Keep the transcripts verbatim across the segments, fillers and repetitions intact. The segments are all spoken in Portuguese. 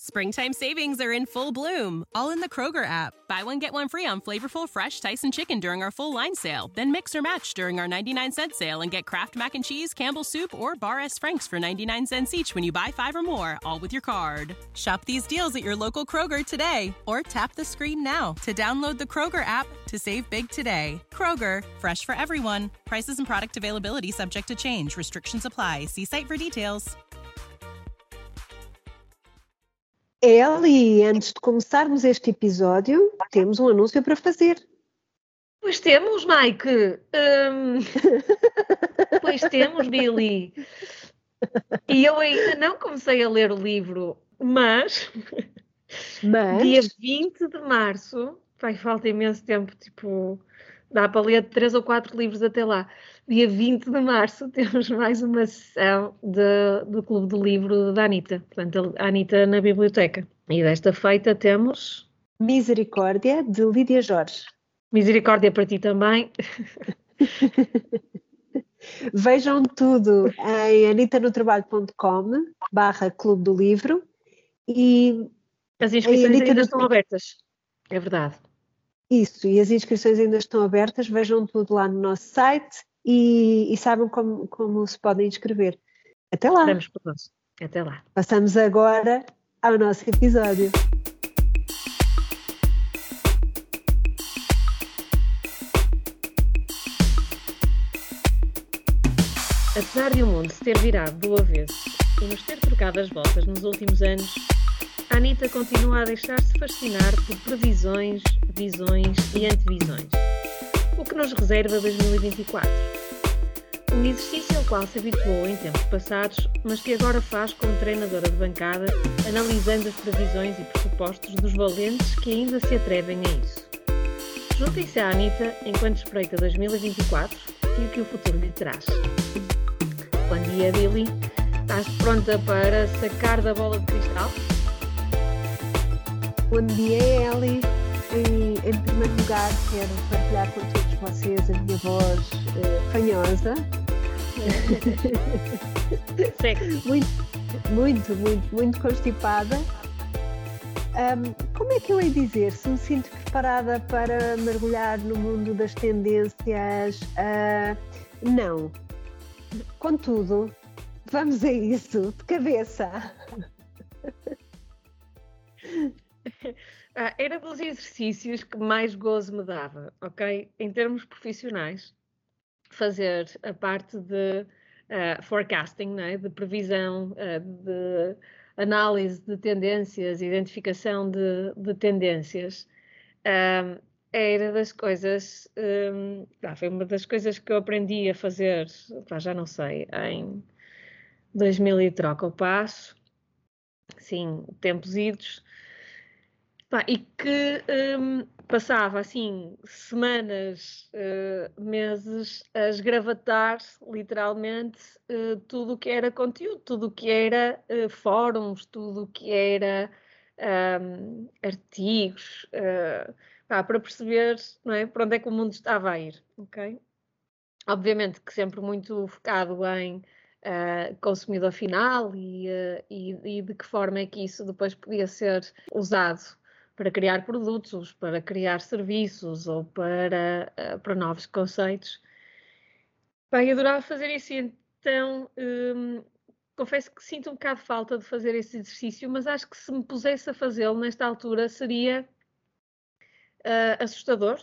Springtime savings are in full bloom, all in the Kroger app. Buy one, get one free on flavorful, fresh Tyson chicken during our full line sale. Then mix or match during our ninety-nine cent sale and get Kraft Mac and Cheese, Campbell's Soup, or Bar S. Frank's for ninety-nine cents each when you buy five or more, all with your card. Shop these deals at your local Kroger today, or tap the screen now to download the Kroger app to save big today. Kroger, fresh for everyone. Prices and product availability subject to change. Restrictions apply. See site for details. Eli, antes de começarmos este episódio, temos um anúncio para fazer. Pois temos, Mike. Hum, pois temos, Billy. E eu ainda não comecei a ler o livro, mas, Mas... dia vinte de março, vai, falta imenso tempo, tipo, dá para ler três ou quatro livros até lá. Dia vinte de março temos mais uma sessão de, do Clube do Livro da Anitta. Portanto, a Anitta na biblioteca. E desta feita temos... Misericórdia, de Lídia Jorge. Misericórdia para ti também. Vejam tudo em anitanotrabalho ponto com barra Clube do Livro. E as inscrições Anitta ainda no... estão abertas. É verdade. Isso, e as inscrições ainda estão abertas. Vejam tudo lá no nosso site. E, e saibam como, como se podem inscrever. Até lá. Vamos por nós. Até lá. Passamos agora ao nosso episódio. Apesar de o mundo se ter virado do avesso e nos ter trocado as voltas nos últimos anos, a Anitta continua a deixar-se fascinar por previsões, visões e antevisões. O que nos reserva dois mil e vinte e quatro. Um exercício ao qual se habituou em tempos passados, mas que agora faz como treinadora de bancada, analisando as previsões e pressupostos dos valentes que ainda se atrevem a isso. Juntem-se à Anitta enquanto espreita dois mil e vinte e quatro e o que o futuro lhe traz. Bom dia, Billy. Estás pronta para sacar da bola de cristal? Bom dia, Eli. Em, em primeiro lugar, quero partilhar com todos vocês a minha voz uh, fanhosa. muito, muito, muito, muito constipada. Um, como é que eu hei dizer? Se me sinto preparada para mergulhar no mundo das tendências? Uh, não. Contudo, vamos a isso, de cabeça. Ah, era dos exercícios que mais gozo me dava, ok? Em termos profissionais, fazer a parte de uh, forecasting, não é? De previsão, uh, de análise de tendências, identificação de, de tendências, um, era das coisas, um, ah, foi uma das coisas que eu aprendi a fazer, ah, já não sei, em dois mil e troca o passo, sim, tempos idos. Pá, e que um, passava assim semanas, uh, meses a esgravatar literalmente uh, tudo o que era conteúdo, tudo o que era uh, fóruns, tudo o que era um, artigos, uh, pá, para perceber, não é, para onde é que o mundo estava a ir, ok? Obviamente que sempre muito focado em uh, consumidor final e, uh, e, e de que forma é que isso depois podia ser usado para criar produtos, para criar serviços ou para, uh, para novos conceitos. Bem, eu adorava fazer isso, então um, confesso que sinto um bocado de falta de fazer esse exercício, mas acho que se me pusesse a fazê-lo nesta altura seria uh, assustador.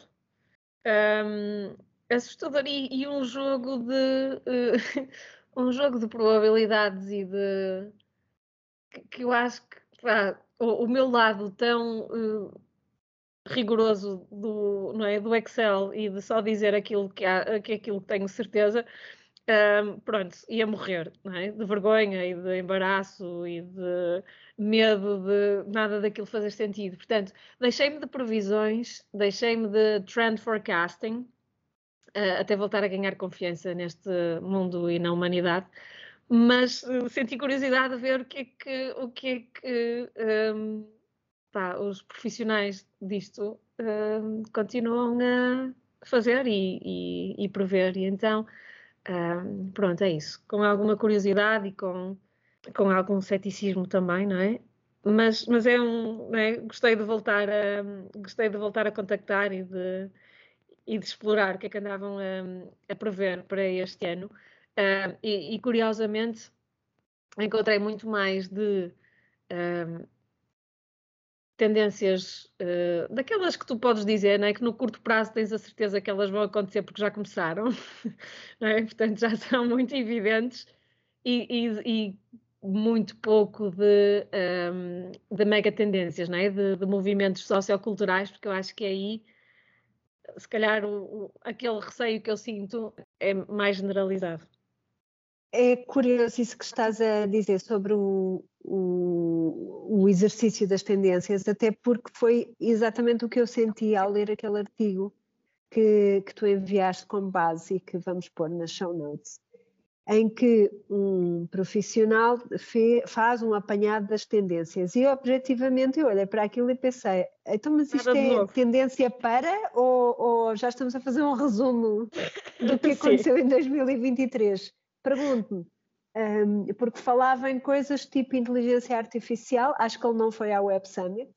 Um, assustador e, e um jogo de uh, um jogo de probabilidades e de que, que eu acho que pá, o, o meu lado tão uh, rigoroso do, não é, do Excel e de só dizer aquilo que, há, que aquilo que tenho certeza, um, pronto, ia morrer, não é? De vergonha e de embaraço e de medo de nada daquilo fazer sentido. Portanto, deixei-me de previsões, deixei-me de trend forecasting, uh, até voltar a ganhar confiança neste mundo e na humanidade, mas uh, senti curiosidade de ver o que é que, o que, é que um, pá, os profissionais disto um, continuam a fazer e, e, e prever. E então, um, pronto, é isso. Com alguma curiosidade e com, com algum ceticismo também, não é? mas, mas é um, né, gostei de voltar a, gostei de voltar a contactar e de, e de explorar o que é que andavam a, a prever para este ano. Uh, e, e, curiosamente, encontrei muito mais de uh, tendências uh, daquelas que tu podes dizer, né, que no curto prazo tens a certeza que elas vão acontecer porque já começaram, né? Portanto já são muito evidentes, e, e, e muito pouco de, um, de mega tendências, né? de, de movimentos socioculturais, porque eu acho que aí, se calhar, o, o, aquele receio que eu sinto é mais generalizado. É curioso isso que estás a dizer sobre o, o, o exercício das tendências, até porque foi exatamente o que eu senti ao ler aquele artigo que, que tu enviaste como base e que vamos pôr nas show notes, em que um profissional fe, faz um apanhado das tendências e objetivamente eu olhei para aquilo e pensei, então mas isto é tendência para ou, ou já estamos a fazer um resumo do que aconteceu em dois mil e vinte e três? Pergunto-me, um, porque falava em coisas tipo inteligência artificial, acho que ele não foi à Web Summit.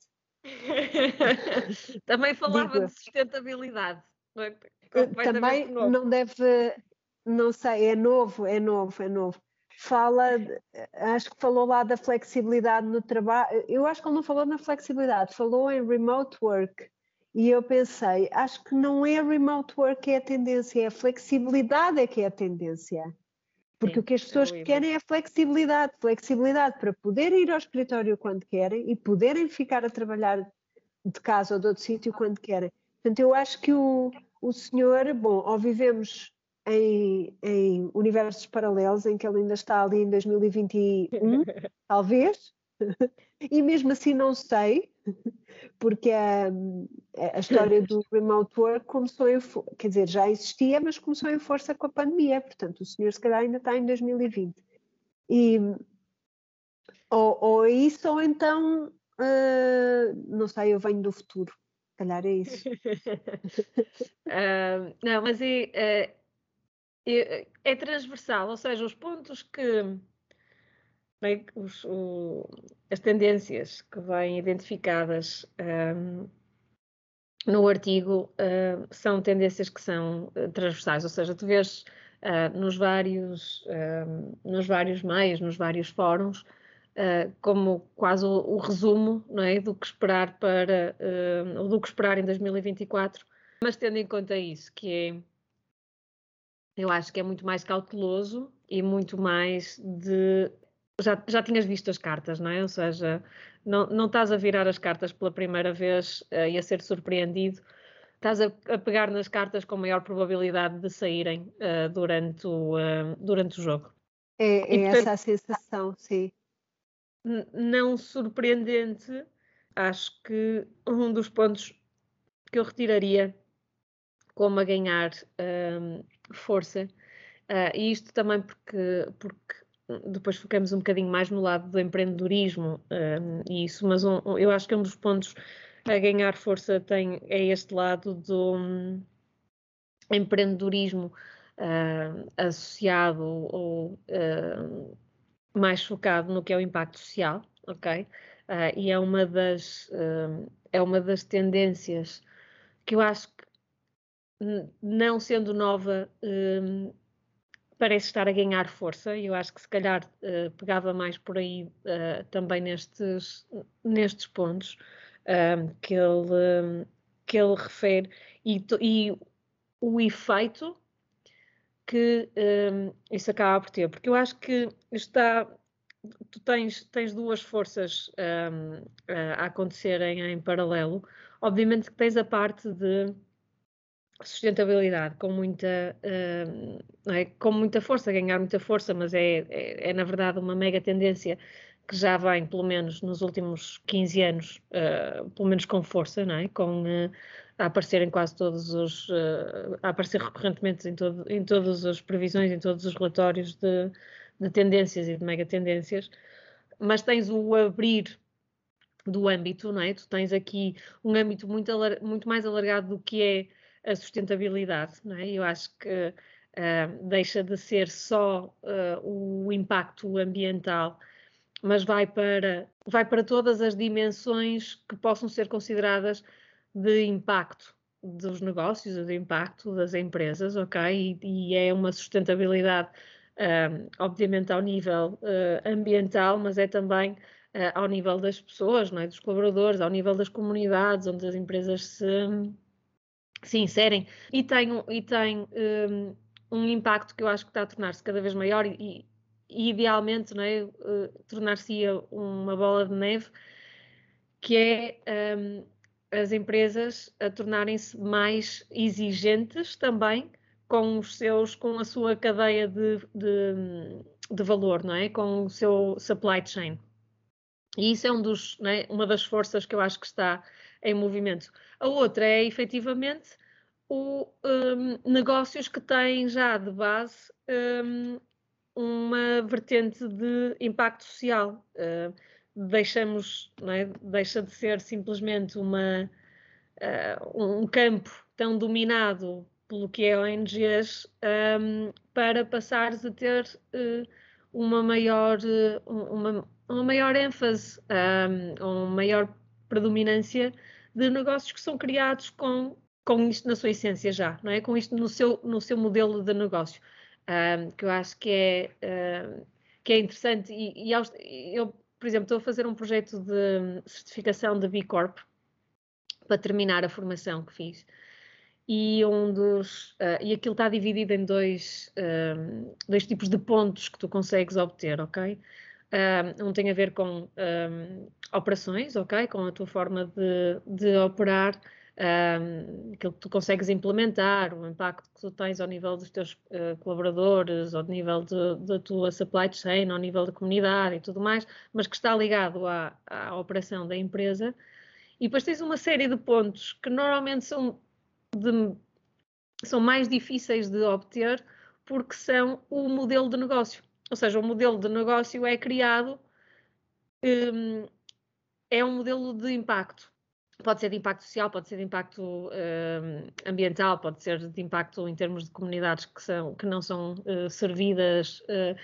Também falava Digo, de sustentabilidade. Também novo. Não deve, não sei, é novo, é novo, é novo. Fala, acho que falou lá da flexibilidade no trabalho, eu acho que ele não falou na flexibilidade, falou em remote work. E eu pensei, acho que não é remote work que é a tendência, é a flexibilidade é que é a tendência. Porque Sim, o que as pessoas é querem é flexibilidade, flexibilidade para poder ir ao escritório quando querem e poderem ficar a trabalhar de casa ou de outro sítio quando querem. Portanto, eu acho que o, o senhor, bom, ou vivemos em, em universos paralelos em que ele ainda está ali em dois mil e vinte e um, talvez, e mesmo assim não sei, porque a, a história do remote work começou em, quer dizer, já existia, mas começou em força com a pandemia, portanto o senhor se calhar ainda está em dois mil e vinte. E, ou, ou isso, ou então, uh, não sei, eu venho do futuro, se calhar é isso. uh, não, mas é, é, é transversal, ou seja, os pontos que Bem, os, o, as tendências que vêm identificadas um, no artigo uh, são tendências que são uh, transversais, ou seja, tu vês uh, nos, vários, uh, nos vários meios, nos vários fóruns, uh, como quase o, o resumo, não é, do que esperar para uh, do que esperar em dois mil e vinte e quatro, mas tendo em conta isso, que é, eu acho que é muito mais cauteloso e muito mais de Já, já tinhas visto as cartas, não é? Ou seja, não, não estás a virar as cartas pela primeira vez uh, e a ser surpreendido, estás a, a pegar nas cartas com maior probabilidade de saírem uh, durante, o, uh, durante o jogo. É, é e, portanto, essa a sensação, sim. Não surpreendente, acho que um dos pontos que eu retiraria como a ganhar um, força, uh, e isto também porque, porque depois ficamos um bocadinho mais no lado do empreendedorismo um, e isso, mas um, eu acho que um dos pontos a ganhar força tem, é este lado do um, empreendedorismo uh, associado ou uh, mais focado no que é o impacto social, ok? Uh, e é uma das uh, é uma das tendências que eu acho que, não sendo nova, um, parece estar a ganhar força, e eu acho que se calhar uh, pegava mais por aí uh, também nestes, nestes pontos um, que, ele, um, que ele refere, e, e o efeito que um, isso acaba por ter, porque eu acho que está, tu tens, tens duas forças um, a acontecerem em paralelo. Obviamente que tens a parte de sustentabilidade com muita, uh, é, com muita força, ganhar muita força, mas é, é, é na verdade uma mega tendência que já vem, pelo menos nos últimos quinze anos, uh, pelo menos com força, não é? Com, uh, a aparecer em quase todos os, uh, a aparecer recorrentemente em, todo, em todas as previsões, em todos os relatórios de, de tendências e de mega tendências, mas tens o abrir do âmbito, não é? Tu tens aqui um âmbito muito, muito mais alargado do que é a sustentabilidade, não é? Eu acho que uh, deixa de ser só uh, o impacto ambiental, mas vai para, vai para todas as dimensões que possam ser consideradas de impacto dos negócios, de impacto das empresas, ok? E, e é uma sustentabilidade, um, obviamente, ao nível uh, ambiental, mas é também uh, ao nível das pessoas, não é? Dos colaboradores, ao nível das comunidades onde as empresas se, se inserem e tem, e tem um, um impacto que eu acho que está a tornar-se cada vez maior e, e idealmente, não é? Uh, tornar-se-ia uma bola de neve, que é um, as empresas a tornarem-se mais exigentes também com os seus, com a sua cadeia de, de, de valor, não é? Com o seu supply chain. E isso é, um dos, não é? Uma das forças que eu acho que está em movimento. A outra é, efetivamente, o, um, negócios que têm já de base um, uma vertente de impacto social. Uh, deixamos, não é? Deixa de ser simplesmente uma, uh, um campo tão dominado pelo que é O N Gs um, para passares a ter uh, uma maior, uh, uma, uma maior ênfase, um, uma maior predominância de negócios que são criados com, com isto na sua essência já, não é? Com isto no seu, no seu modelo de negócio. Um, que eu acho que é, um, que é interessante e, e eu, por exemplo, estou a fazer um projeto de certificação de B Corp para terminar a formação que fiz e um dos uh, e aquilo está dividido em dois, um, dois tipos de pontos que tu consegues obter, ok? Um, um tem a ver com um, operações, ok? Com a tua forma de, de operar, um, aquilo que tu consegues implementar, o impacto que tu tens ao nível dos teus uh, colaboradores, ao nível de, da tua supply chain, ao nível da comunidade e tudo mais, mas que está ligado à, à operação da empresa. E depois tens uma série de pontos que normalmente são, de, são mais difíceis de obter porque são o modelo de negócio. Ou seja, o modelo de negócio é criado, um, é um modelo de impacto. Pode ser de impacto social, pode ser de impacto um, ambiental, pode ser de impacto em termos de comunidades que, são, que não são uh, servidas. Uh,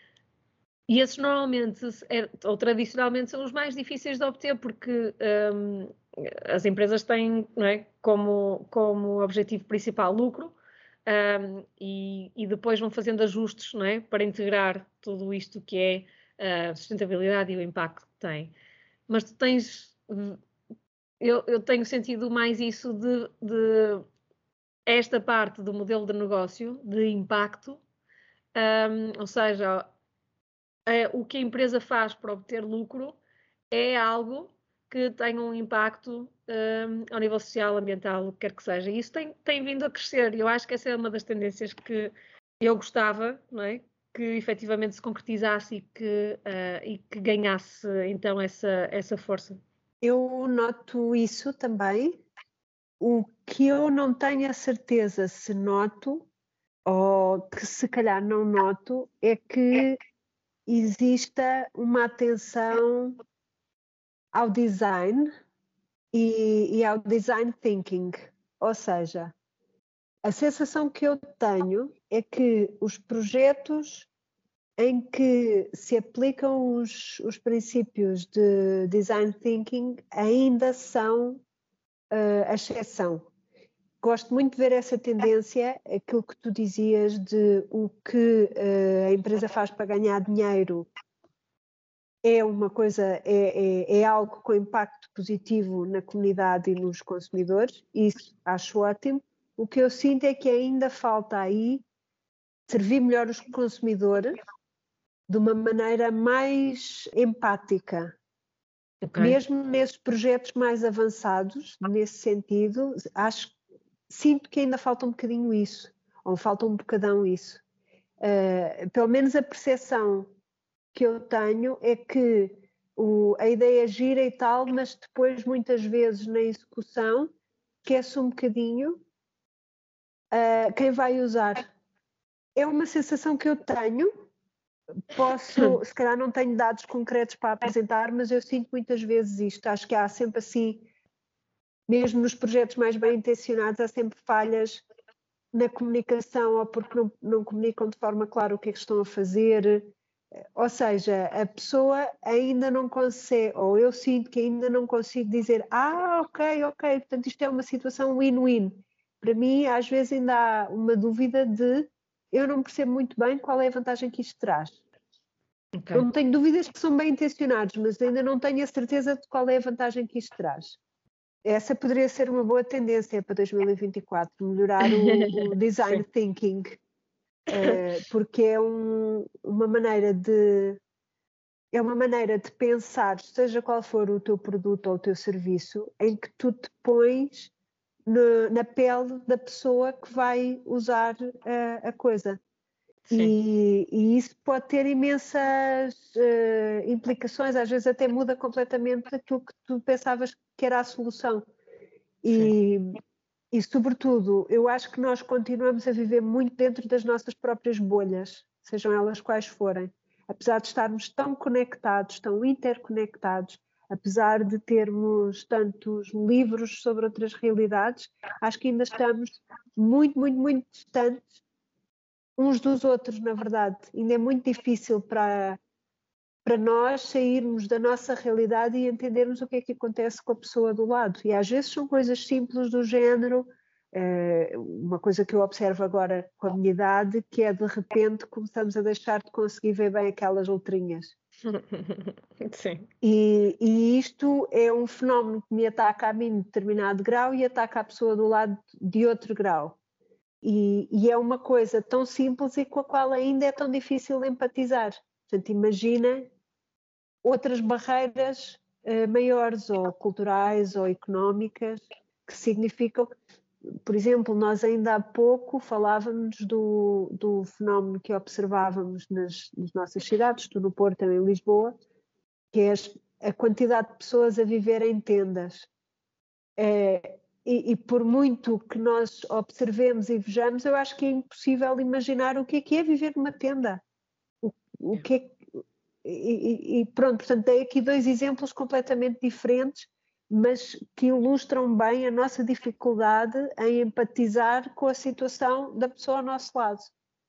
e esses normalmente, é, ou tradicionalmente, são os mais difíceis de obter porque um, as empresas têm, não é, como, como objetivo principal lucro. Um, e, e depois vão fazendo ajustes, não é, para integrar tudo isto que é a sustentabilidade e o impacto que tem. Mas tu tens, eu, eu tenho sentido mais isso de, de esta parte do modelo de negócio, de impacto, um, ou seja, é, o que a empresa faz para obter lucro é algo que tenha um impacto um, ao nível social, ambiental, o que quer que seja. E isso tem, tem vindo a crescer e eu acho que essa é uma das tendências que eu gostava, não é? Que efetivamente se concretizasse e que, uh, e que ganhasse então essa, essa força. Eu noto isso também. O que eu não tenho a certeza se noto, ou que se calhar não noto, é que exista uma atenção ao design e, e ao design thinking. Ou seja, a sensação que eu tenho é que os projetos em que se aplicam os, os princípios de design thinking ainda são uh, a exceção. Gosto muito de ver essa tendência, aquilo que tu dizias de o que uh, a empresa faz para ganhar dinheiro é uma coisa, é, é, é algo com impacto positivo na comunidade e nos consumidores, isso acho ótimo. O que eu sinto é que ainda falta aí servir melhor os consumidores de uma maneira mais empática. Okay. Mesmo nesses projetos mais avançados, nesse sentido, acho, sinto que ainda falta um bocadinho isso, ou falta um bocadão isso. Uh, pelo menos a percepção que eu tenho é que o, a ideia gira e tal, mas depois muitas vezes na execução esquece um bocadinho uh, quem vai usar. É uma sensação que eu tenho. Posso, se calhar não tenho dados concretos para apresentar, mas eu sinto muitas vezes isto. Acho que há sempre assim, mesmo nos projetos mais bem intencionados, há sempre falhas na comunicação ou porque não, não comunicam de forma clara o que é que estão a fazer. Ou seja, a pessoa ainda não consegue, ou eu sinto que ainda não consigo dizer, ah, ok, ok, portanto isto é uma situação win-win. Para mim, às vezes ainda há uma dúvida de, eu não percebo muito bem qual é a vantagem que isto traz. Okay. Não tenho dúvidas que são bem intencionados, mas ainda não tenho a certeza de qual é a vantagem que isto traz. Essa poderia ser uma boa tendência para dois mil e vinte e quatro, melhorar o, o design thinking, uh, porque é um, uma maneira de é uma maneira de pensar, seja qual for o teu produto ou o teu serviço, em que tu te pões no, na pele da pessoa que vai usar uh, a coisa. E, e isso pode ter imensas uh, implicações, às vezes até muda completamente aquilo que tu pensavas que era a solução. E, e, sobretudo, eu acho que nós continuamos a viver muito dentro das nossas próprias bolhas, sejam elas quais forem. Apesar de estarmos tão conectados, tão interconectados, apesar de termos tantos livros sobre outras realidades, acho que ainda estamos muito, muito, muito distantes uns dos outros, na verdade. Ainda é muito difícil para, para nós sairmos da nossa realidade e entendermos o que é que acontece com a pessoa do lado. E às vezes são coisas simples do género, é, uma coisa que eu observo agora com a minha idade, que é de repente começamos a deixar de conseguir ver bem aquelas letrinhas. Sim. E, e isto é um fenómeno que me ataca a mim de determinado grau e ataca a pessoa do lado de outro grau. E, e é uma coisa tão simples e com a qual ainda é tão difícil empatizar. Portanto, imagina outras barreiras uh, maiores, ou culturais, ou económicas, que significam, por exemplo, nós ainda há pouco falávamos do, do fenómeno que observávamos nas, nas nossas cidades, tu no Porto e em Lisboa, que é a quantidade de pessoas a viver em tendas. É, E, e por muito que nós observemos e vejamos, eu acho que é impossível imaginar o que é que é viver numa tenda. O, o que é, e, e pronto, portanto, dei aqui dois exemplos completamente diferentes, mas que ilustram bem a nossa dificuldade em empatizar com a situação da pessoa ao nosso lado.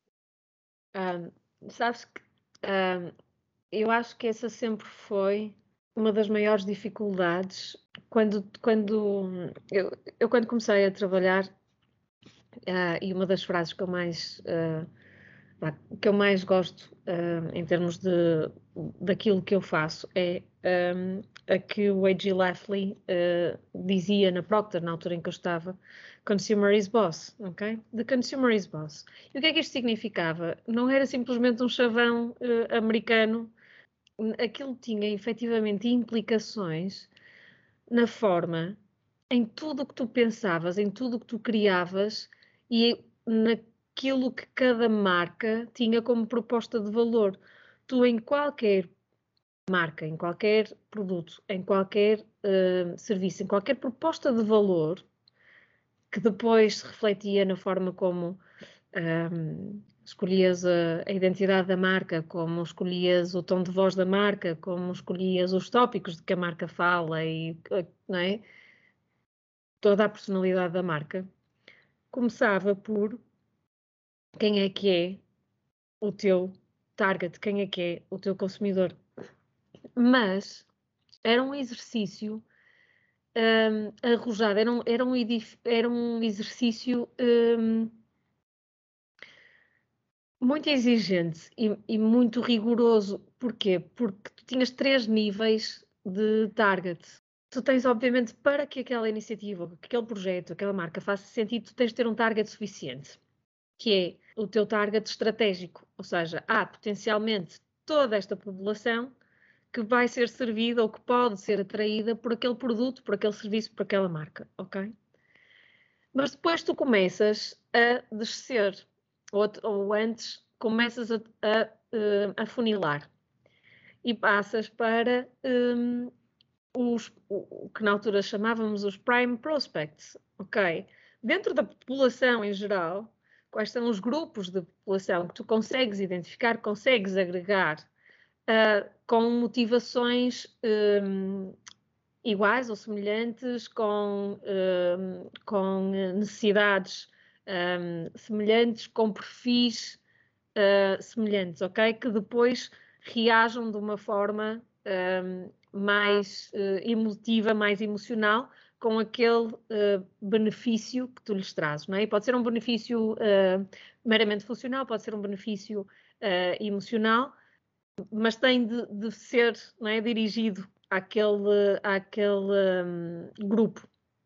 Um, sabes que um, eu acho que essa sempre foi uma das maiores dificuldades quando, quando eu, eu quando comecei a trabalhar, uh, e uma das frases que eu mais uh, que eu mais gosto uh, em termos de daquilo que eu faço é um, a que o A G Lafley uh, dizia na Procter, na altura em que eu estava: Consumer is boss, ok? The consumer is boss. E o que é que isto significava? Não era simplesmente um chavão uh, americano. Aquilo tinha efetivamente implicações na forma, em tudo o que tu pensavas, em tudo o que tu criavas e naquilo que cada marca tinha como proposta de valor. Tu, em qualquer marca, em qualquer produto, em qualquer uh, serviço, em qualquer proposta de valor, que depois se refletia na forma como um, escolhias a, a identidade da marca, como escolhias o tom de voz da marca, como escolhias os tópicos de que a marca fala e, não é? Toda a personalidade da marca, começava por quem é que é o teu target, quem é que é o teu consumidor. Mas era um exercício um, arrojado, era um, era um, edif- era um exercício um, muito exigente e, e muito rigoroso. Porquê? Porque tu tinhas três níveis de target. Tu tens, obviamente, para que aquela iniciativa, que aquele projeto, aquela marca faça sentido, tu tens de ter um target suficiente, que é o teu target estratégico. Ou seja, há potencialmente toda esta população que vai ser servida ou que pode ser atraída por aquele produto, por aquele serviço, por aquela marca, ok? Mas depois tu começas a descer, ou, ou antes começas a, a, a afunilar e passas para um, os, o que na altura chamávamos os prime prospects, ok? Dentro da população em geral, quais são os grupos de população que tu consegues identificar, consegues agregar uh, com motivações um, iguais ou semelhantes, com, um, com necessidades um, semelhantes, com perfis uh, semelhantes, ok? Que depois reajam de uma forma um, mais uh, emotiva, mais emocional, com aquele uh, benefício que tu lhes trazes, não é? E pode ser um benefício uh, meramente funcional, pode ser um benefício uh, emocional, mas tem de, de ser, não é, dirigido àquele, àquele um, grupo.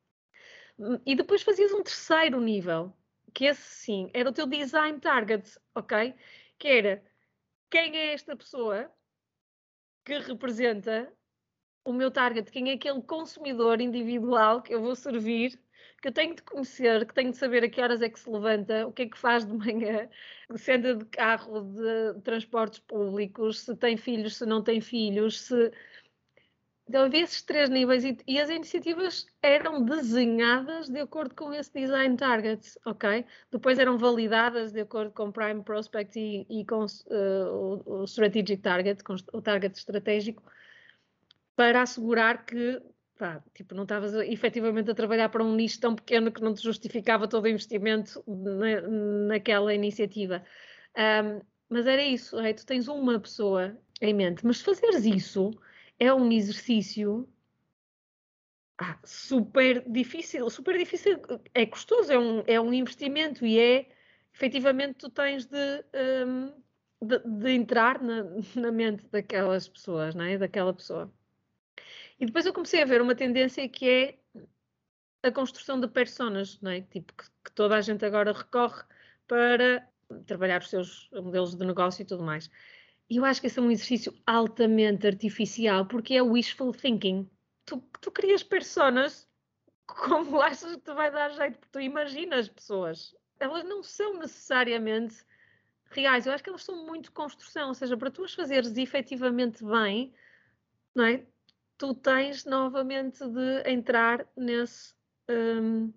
E depois fazias um terceiro nível, que esse sim, era o teu design target, ok? Que era, quem é esta pessoa que representa o meu target? Quem é aquele consumidor individual que eu vou servir, que eu tenho de conhecer, que tenho de saber a que horas é que se levanta, o que é que faz de manhã, se anda de carro, de transportes públicos, se tem filhos, se não tem filhos, se... Então havia esses três níveis e, e as iniciativas eram desenhadas de acordo com esse design target, ok? Depois eram validadas de acordo com o Prime Prospect e, e com uh, o, o Strategic Target, com o target estratégico, para assegurar que pá, tipo, não estavas efetivamente a trabalhar para um nicho tão pequeno que não te justificava todo o investimento na, naquela iniciativa. Um, mas era isso, é, tu tens uma pessoa em mente, mas se fazeres isso é um exercício ah, super difícil, super difícil, é custoso, é um, é um investimento e é, efetivamente, tu tens de, um, de, de entrar na, na mente daquelas pessoas, não é? Daquela pessoa. E depois eu comecei a ver uma tendência que é a construção de personas, não é? Tipo, que, que toda a gente agora recorre para trabalhar os seus modelos de negócio e tudo mais. E eu acho que esse é um exercício altamente artificial, porque é wishful thinking. Tu, tu crias personas como achas que te vai dar jeito, porque tu imaginas pessoas. Elas não são necessariamente reais. Eu acho que elas são muito construção, ou seja, para tu as fazeres efetivamente bem, não é? Tu tens novamente de entrar nesse... Um,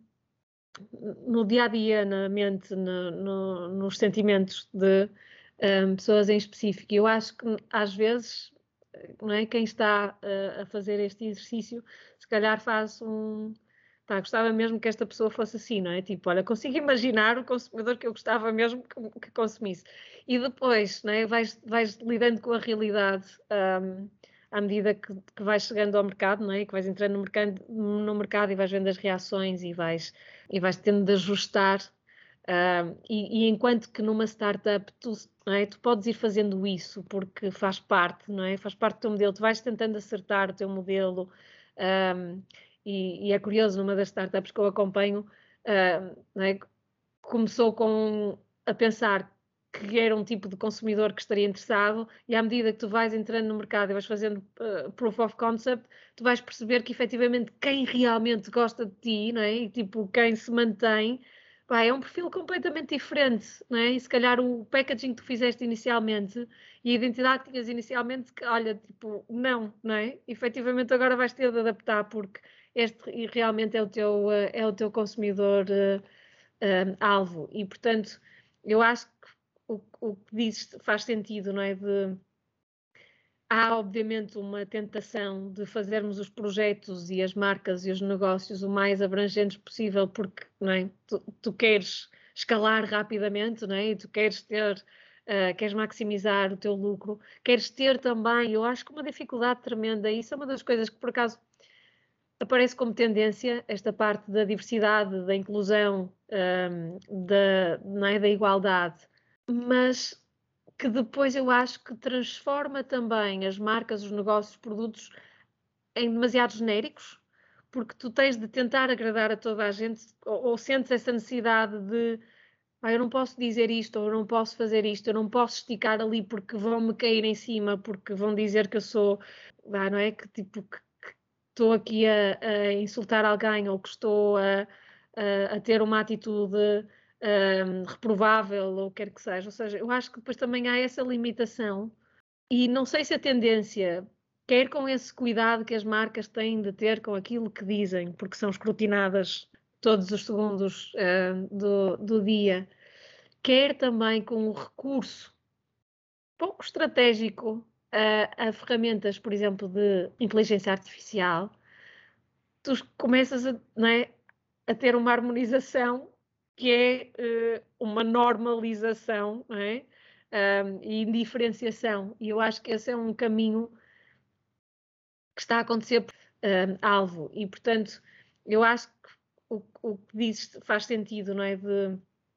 no dia a dia, na mente, no, no, nos sentimentos de um, pessoas em específico. Eu acho que às vezes, não é, quem está uh, a fazer este exercício, se calhar faz um. Pá, gostava mesmo que esta pessoa fosse assim, não é? Tipo, olha, consigo imaginar o consumidor que eu gostava mesmo que, que consumisse. E depois, não é? Vais, vais lidando com a realidade. Um, à medida que, que vais chegando ao mercado, não é? Que vais entrando no mercado, no mercado e vais vendo as reações e vais, e vais tendo de ajustar. Uh, e, e enquanto que numa startup tu, não é? Tu podes ir fazendo isso porque faz parte, não é? Faz parte do teu modelo, tu vais tentando acertar o teu modelo. Um, e, e é curioso, numa das startups que eu acompanho, uh, não é? Começou com, a pensar que era um tipo de consumidor que estaria interessado, e à medida que tu vais entrando no mercado e vais fazendo uh, proof of concept, tu vais perceber que efetivamente quem realmente gosta de ti, não é? E tipo, quem se mantém, pá, é um perfil completamente diferente, não é? E se calhar o packaging que tu fizeste inicialmente e a identidade que tinhas inicialmente, que, olha, tipo, não, não é? Efetivamente agora vais ter de adaptar porque este realmente é o teu, uh, é o teu consumidor uh, uh, alvo, e portanto eu acho que o, o que dizes faz sentido, não é? De, há obviamente uma tentação de fazermos os projetos e as marcas e os negócios o mais abrangentes possível, porque, não é? tu, tu queres escalar rapidamente, não é? E tu queres ter, uh, queres maximizar o teu lucro, queres ter também, eu acho que uma dificuldade tremenda, e isso é uma das coisas que por acaso aparece como tendência, esta parte da diversidade, da inclusão, um, da, não é? Da igualdade, mas que depois eu acho que transforma também as marcas, os negócios, os produtos em demasiado genéricos, porque tu tens de tentar agradar a toda a gente, ou, ou sentes essa necessidade de ah, eu não posso dizer isto, ou eu não posso fazer isto, eu não posso esticar ali porque vão-me cair em cima, porque vão dizer que eu sou, ah, não é? Que tipo, que, que estou aqui a, a insultar alguém, ou que estou a, a, a ter uma atitude um, reprovável, ou quer que seja. Ou seja, eu acho que depois também há essa limitação, e não sei se a tendência, quer com esse cuidado que as marcas têm de ter com aquilo que dizem, porque são escrutinadas todos os segundos uh, do, do dia, quer também com o recurso pouco estratégico a, a ferramentas, por exemplo, de inteligência artificial, tu começas a, não é, a ter uma harmonização que é uh, uma normalização, não é? um, e indiferenciação. E eu acho que esse é um caminho que está a acontecer um, alvo. E, portanto, eu acho que o, o que dizes faz sentido, não é? De,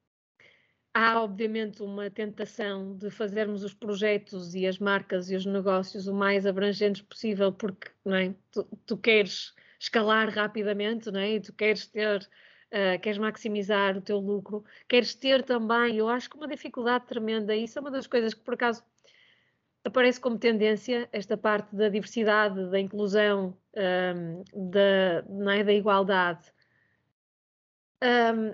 há, obviamente, uma tentação de fazermos os projetos e as marcas e os negócios o mais abrangentes possível, porque, não é? tu, tu queres escalar rapidamente, não é? E tu queres ter, uh, queres maximizar o teu lucro, queres ter também, eu acho que uma dificuldade tremenda, e isso é uma das coisas que, por acaso, aparece como tendência, esta parte da diversidade, da inclusão, um, da, não é? Da igualdade. Um,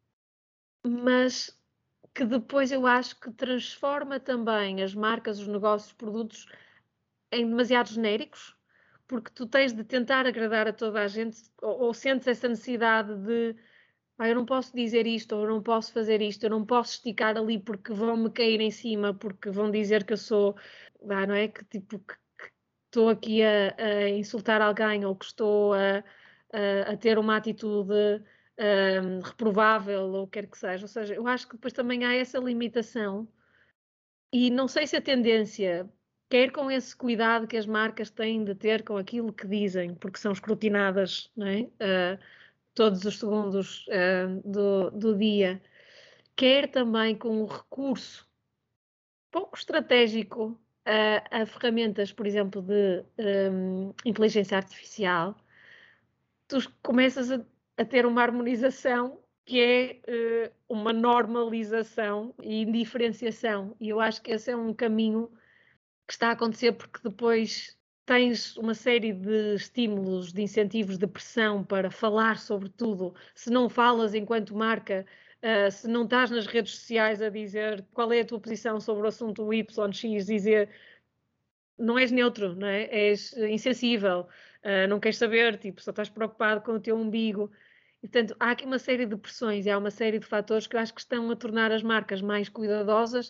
mas que depois eu acho que transforma também as marcas, os negócios, os produtos em demasiado genéricos, porque tu tens de tentar agradar a toda a gente, ou, ou sentes essa necessidade de ah, eu não posso dizer isto, ou eu não posso fazer isto, eu não posso esticar ali porque vão-me cair em cima, porque vão dizer que eu sou, ah, não é? Que tipo, que, que estou aqui a, a insultar alguém, ou que estou a, a, a ter uma atitude um, reprovável, ou quer que seja. Ou seja, eu acho que depois também há essa limitação, e não sei se a tendência, quer com esse cuidado que as marcas têm de ter com aquilo que dizem, porque são escrutinadas, não é? Uh, todos os segundos uh, do, do dia, quer também com o recurso pouco estratégico a, a ferramentas, por exemplo, de um, inteligência artificial, tu começas a, a ter uma harmonização que é uh, uma normalização e indiferenciação. E eu acho que esse é um caminho que está a acontecer, porque depois tens uma série de estímulos, de incentivos, de pressão para falar sobre tudo. Se não falas enquanto marca, uh, se não estás nas redes sociais a dizer qual é a tua posição sobre o assunto Y, X, dizer não és neutro, não é? És insensível, uh, não queres saber, tipo, só estás preocupado com o teu umbigo. E, portanto, há aqui uma série de pressões e há uma série de fatores que eu acho que estão a tornar as marcas mais cuidadosas,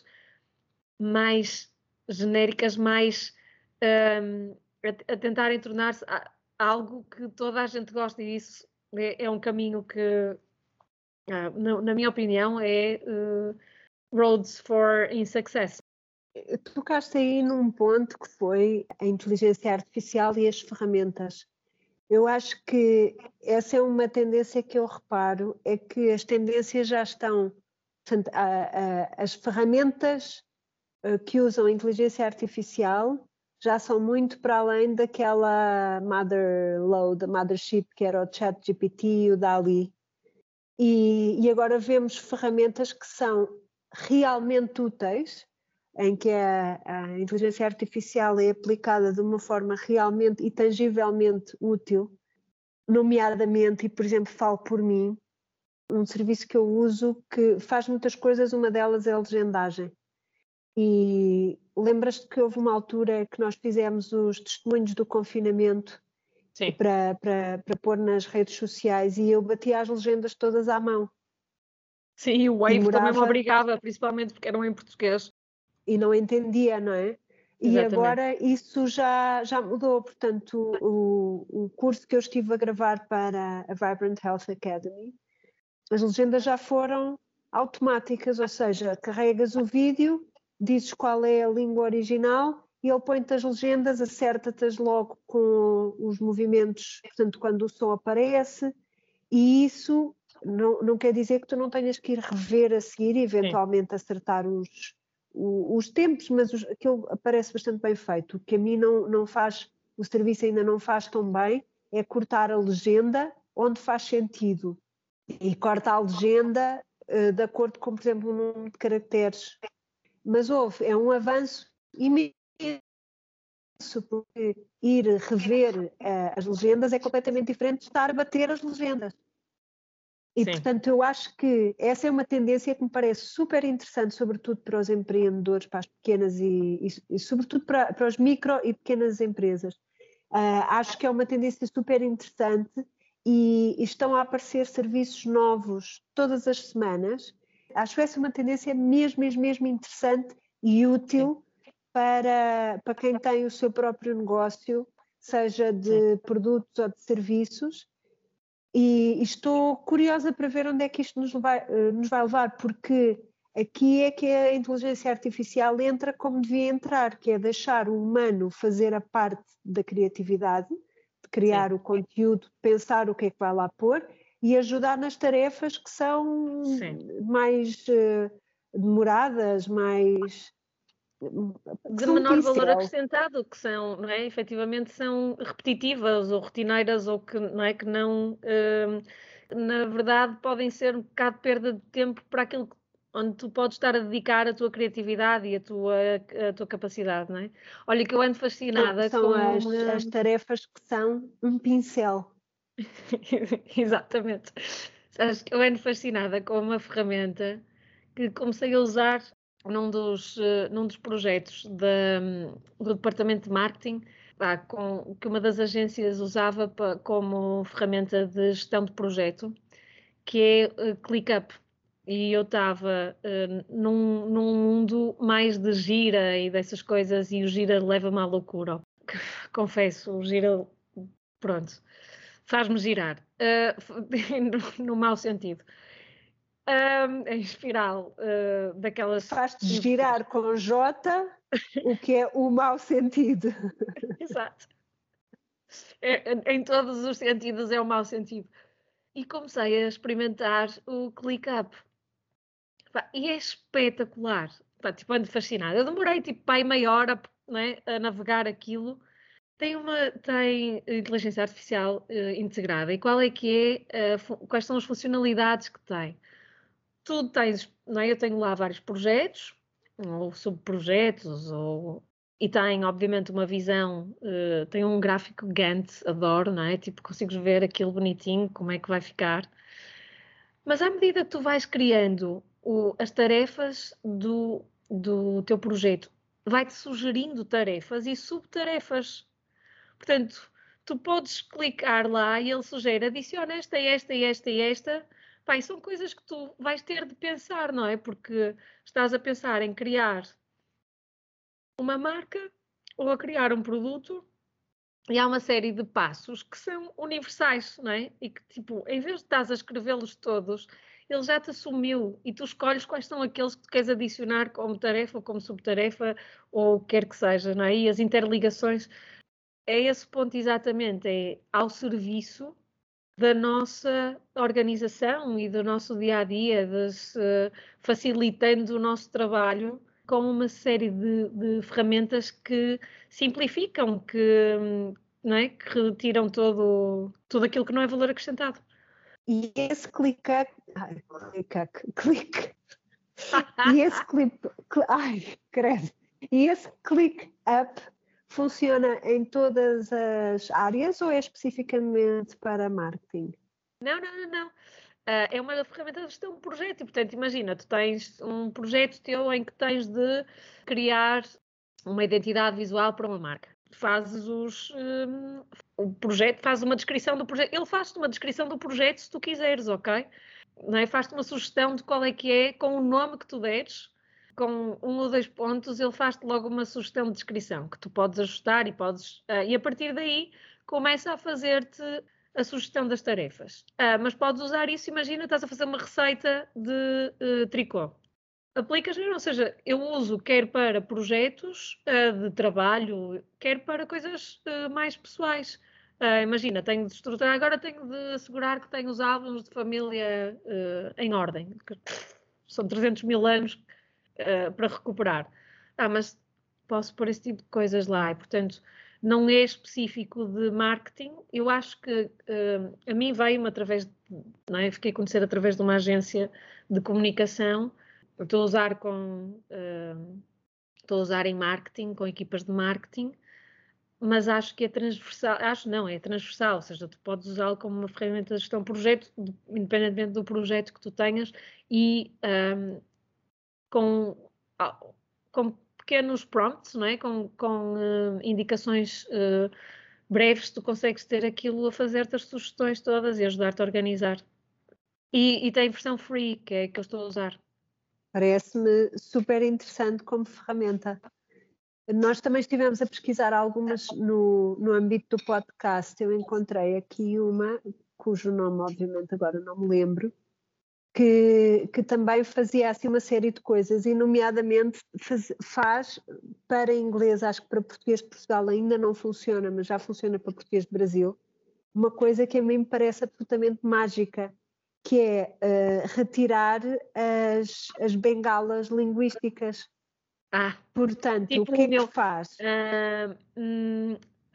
mais genéricas, mais um, a, a tentarem tornar-se algo que toda a gente gosta, e isso é, é um caminho que, uh, na, na minha opinião, é uh, roads for in success. Tocaste aí num ponto que foi a inteligência artificial e as ferramentas. Eu acho que essa é uma tendência que eu reparo, é que as tendências já estão, portanto, a, a, as ferramentas que usam inteligência artificial já são muito para além daquela mother load, mothership, que era o ChatGPT e o DALL-E. E, e agora vemos ferramentas que são realmente úteis, em que a, a inteligência artificial é aplicada de uma forma realmente e tangivelmente útil, nomeadamente, e por exemplo falo por mim, um serviço que eu uso que faz muitas coisas, uma delas é a legendagem. E lembras-te que houve uma altura que nós fizemos os testemunhos do confinamento para, para, para pôr nas redes sociais, e eu batia as legendas todas à mão. Sim, e o Wave morava... também me obrigava, principalmente porque eram em português. E não entendia, não é? E exatamente. Agora isso já, já mudou, portanto o, o curso que eu estive a gravar para a Vibrant Health Academy, as legendas já foram automáticas, ou seja, carregas o vídeo, dizes qual é a língua original e ele põe-te as legendas, acerta-te logo com os movimentos, portanto quando o som aparece, e isso não, não quer dizer que tu não tenhas que ir rever a seguir e eventualmente Sim. acertar os, os, os tempos, mas os, aquilo aparece bastante bem feito. O que a mim não, não faz, o serviço ainda não faz tão bem, é cortar a legenda onde faz sentido, e corta a legenda uh, de acordo com, por exemplo, o número de caracteres. Mas houve, é um avanço imenso, porque ir rever uh, as legendas é completamente diferente de estar a bater as legendas. E, Sim. portanto, eu acho que essa é uma tendência que me parece super interessante, sobretudo para os empreendedores, para as pequenas e, e, e sobretudo para, para os micro e pequenas empresas. Uh, acho que é uma tendência super interessante e, e estão a aparecer serviços novos todas as semanas. Acho essa uma tendência mesmo, mesmo, mesmo interessante e útil para, para quem tem o seu próprio negócio, seja de produtos ou de serviços. E estou curiosa para ver onde é que isto nos vai, nos vai levar, porque Aqui é que a inteligência artificial entra como devia entrar, que é deixar o humano fazer a parte da criatividade, de criar Sim. o conteúdo, pensar o que é que vai lá pôr e ajudar nas tarefas que são Sim. mais uh, demoradas, mais... de menor valor acrescentado, que são, não é? Efetivamente são repetitivas ou rotineiras ou que não é que não, uh, na verdade podem ser um bocado de perda de tempo para aquilo que onde tu podes estar a dedicar a tua criatividade e a tua, a tua capacidade, não é? Olha que eu ando fascinada são com... As, uma... as tarefas que são um pincel. Exatamente. Eu ando fascinada com uma ferramenta que comecei a usar num dos, num dos projetos da, do departamento de marketing, pá, com, que uma das agências usava pa, como ferramenta de gestão de projeto, que é uh, ClickUp. E eu estava uh, num, num mundo mais de gira e dessas coisas, e o gira leva-me à loucura. Confesso, o gira, pronto, faz-me girar, uh, no, no mau sentido. Um, em espiral, uh, daquelas... Faz-te girar com J, o que é o mau sentido. Exato. É, em todos os sentidos é o mau sentido. E comecei a experimentar o ClickUp. E é espetacular. Pá, tipo, ando fascinada. Eu demorei tipo pai, meia hora, né, a navegar aquilo. Tem uma tem inteligência artificial uh, integrada. E qual é que é, uh, quais são as funcionalidades que tem? Tu tens, não é? Eu tenho lá vários projetos, ou subprojetos, ou... e tem, obviamente, uma visão, uh, tem um gráfico Gantt, adoro, não é? Tipo, consigo ver aquilo bonitinho, como é que vai ficar. Mas à medida que tu vais criando o, as tarefas do, do teu projeto, vai-te sugerindo tarefas e subtarefas. Portanto, tu podes clicar lá e ele sugere, adiciona esta, esta, esta e esta. Pá, e são coisas que tu vais ter de pensar, não é? Porque estás a pensar em criar uma marca ou a criar um produto e há uma série de passos que são universais, não é? E que, tipo, em vez de estás a escrevê-los todos, ele já te assumiu e tu escolhes quais são aqueles que tu queres adicionar como tarefa ou como subtarefa ou o que quer que seja, não é? E as interligações, é esse ponto exatamente, é ao serviço da nossa organização e do nosso dia-a-dia, uh, facilitando o nosso trabalho com uma série de, de ferramentas que simplificam, que, não é? Que retiram todo, tudo aquilo que não é valor acrescentado. E esse clicar, ai, clicar, clique, e esse clip, ai, credo, e esse click up funciona em todas as áreas ou é especificamente para marketing? Não, não, não, não. Uh, é uma ferramenta de gestão de projeto e, portanto, imagina, tu tens um projeto teu em que tens de criar uma identidade visual para uma marca. Fazes os, um, o projeto, fazes uma descrição do projeto. Ele faz-te uma descrição do projeto se tu quiseres, ok? Não é? Faz-te uma sugestão de qual é que é, com o nome que tu deres, com um ou dois pontos, ele faz-te logo uma sugestão de descrição, que tu podes ajustar e podes... Uh, e a partir daí começa a fazer-te a sugestão das tarefas. Uh, mas podes usar isso, imagina, estás a fazer uma receita de uh, tricô. Aplicas, ou seja, eu uso quer para projetos uh, de trabalho, quer para coisas uh, mais pessoais. Uh, imagina, tenho de estruturar, agora tenho de assegurar que tenho os álbuns de família uh, em ordem. São trezentos mil anos uh, para recuperar. Ah, mas posso pôr esse tipo de coisas lá e, portanto, não é específico de marketing. Eu acho que uh, a mim veio-me através, de, não é? Fiquei a conhecer através de uma agência de comunicação. Estou a usar com, uh, estou a usar em marketing, com equipas de marketing, mas acho que é transversal, acho não, é transversal, ou seja, tu podes usá-lo como uma ferramenta de gestão de projeto, independentemente do projeto que tu tenhas, e um, com, com pequenos prompts, não é? Com, com uh, indicações uh, breves, tu consegues ter aquilo a fazer-te as sugestões todas e ajudar-te a organizar. E, e tem versão free, que é a que eu estou a usar. Parece-me super interessante como ferramenta. Nós também estivemos a pesquisar algumas no, no âmbito do podcast. Eu encontrei aqui uma, cujo nome obviamente agora não me lembro, que, que também fazia assim uma série de coisas, e nomeadamente faz, faz para inglês, acho que para português de Portugal ainda não funciona, mas já funciona para português de Brasil, uma coisa que a mim me parece absolutamente mágica, que é uh, retirar as, as bengalas linguísticas. Ah, portanto, tipo o que é o meu, que faz? Uh, hum,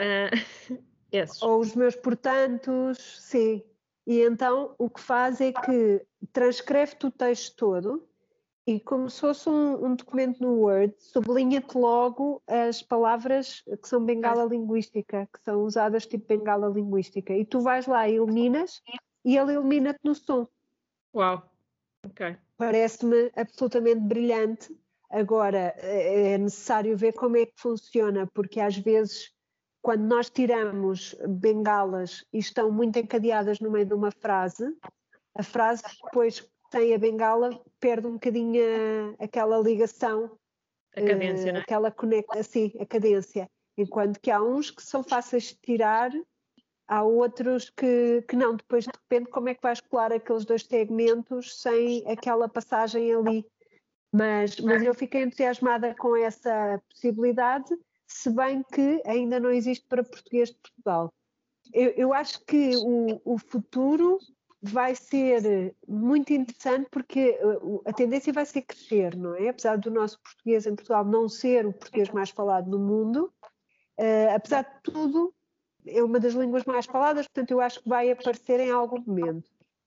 uh, esses. Ou os meus portantos, sim. E então o que faz é que transcreve-te o texto todo e, como se fosse um, um documento no Word, sublinha-te logo as palavras que são bengala linguística, que são usadas tipo bengala linguística. E tu vais lá e eliminas, e ele elimina-te no som. Uau, ok. Parece-me absolutamente brilhante. Agora, é necessário ver como é que funciona, porque às vezes, quando nós tiramos bengalas e estão muito encadeadas no meio de uma frase, a frase depois tem a bengala, perde um bocadinho a, aquela ligação, a cadência, uh, não é? Aquela conecta, assim, a cadência. Enquanto que há uns que são fáceis de tirar, há outros que, que não. Depois, de repente, como é que vais colar aqueles dois segmentos sem aquela passagem ali? Mas, mas eu fiquei entusiasmada com essa possibilidade, se bem que ainda não existe para português de Portugal. Eu, eu acho que o, o futuro vai ser muito interessante, porque a tendência vai ser crescer, não é? Apesar do nosso português em Portugal não ser o português mais falado no mundo, uh, apesar de tudo, é uma das línguas mais faladas, portanto eu acho que vai aparecer em algum momento.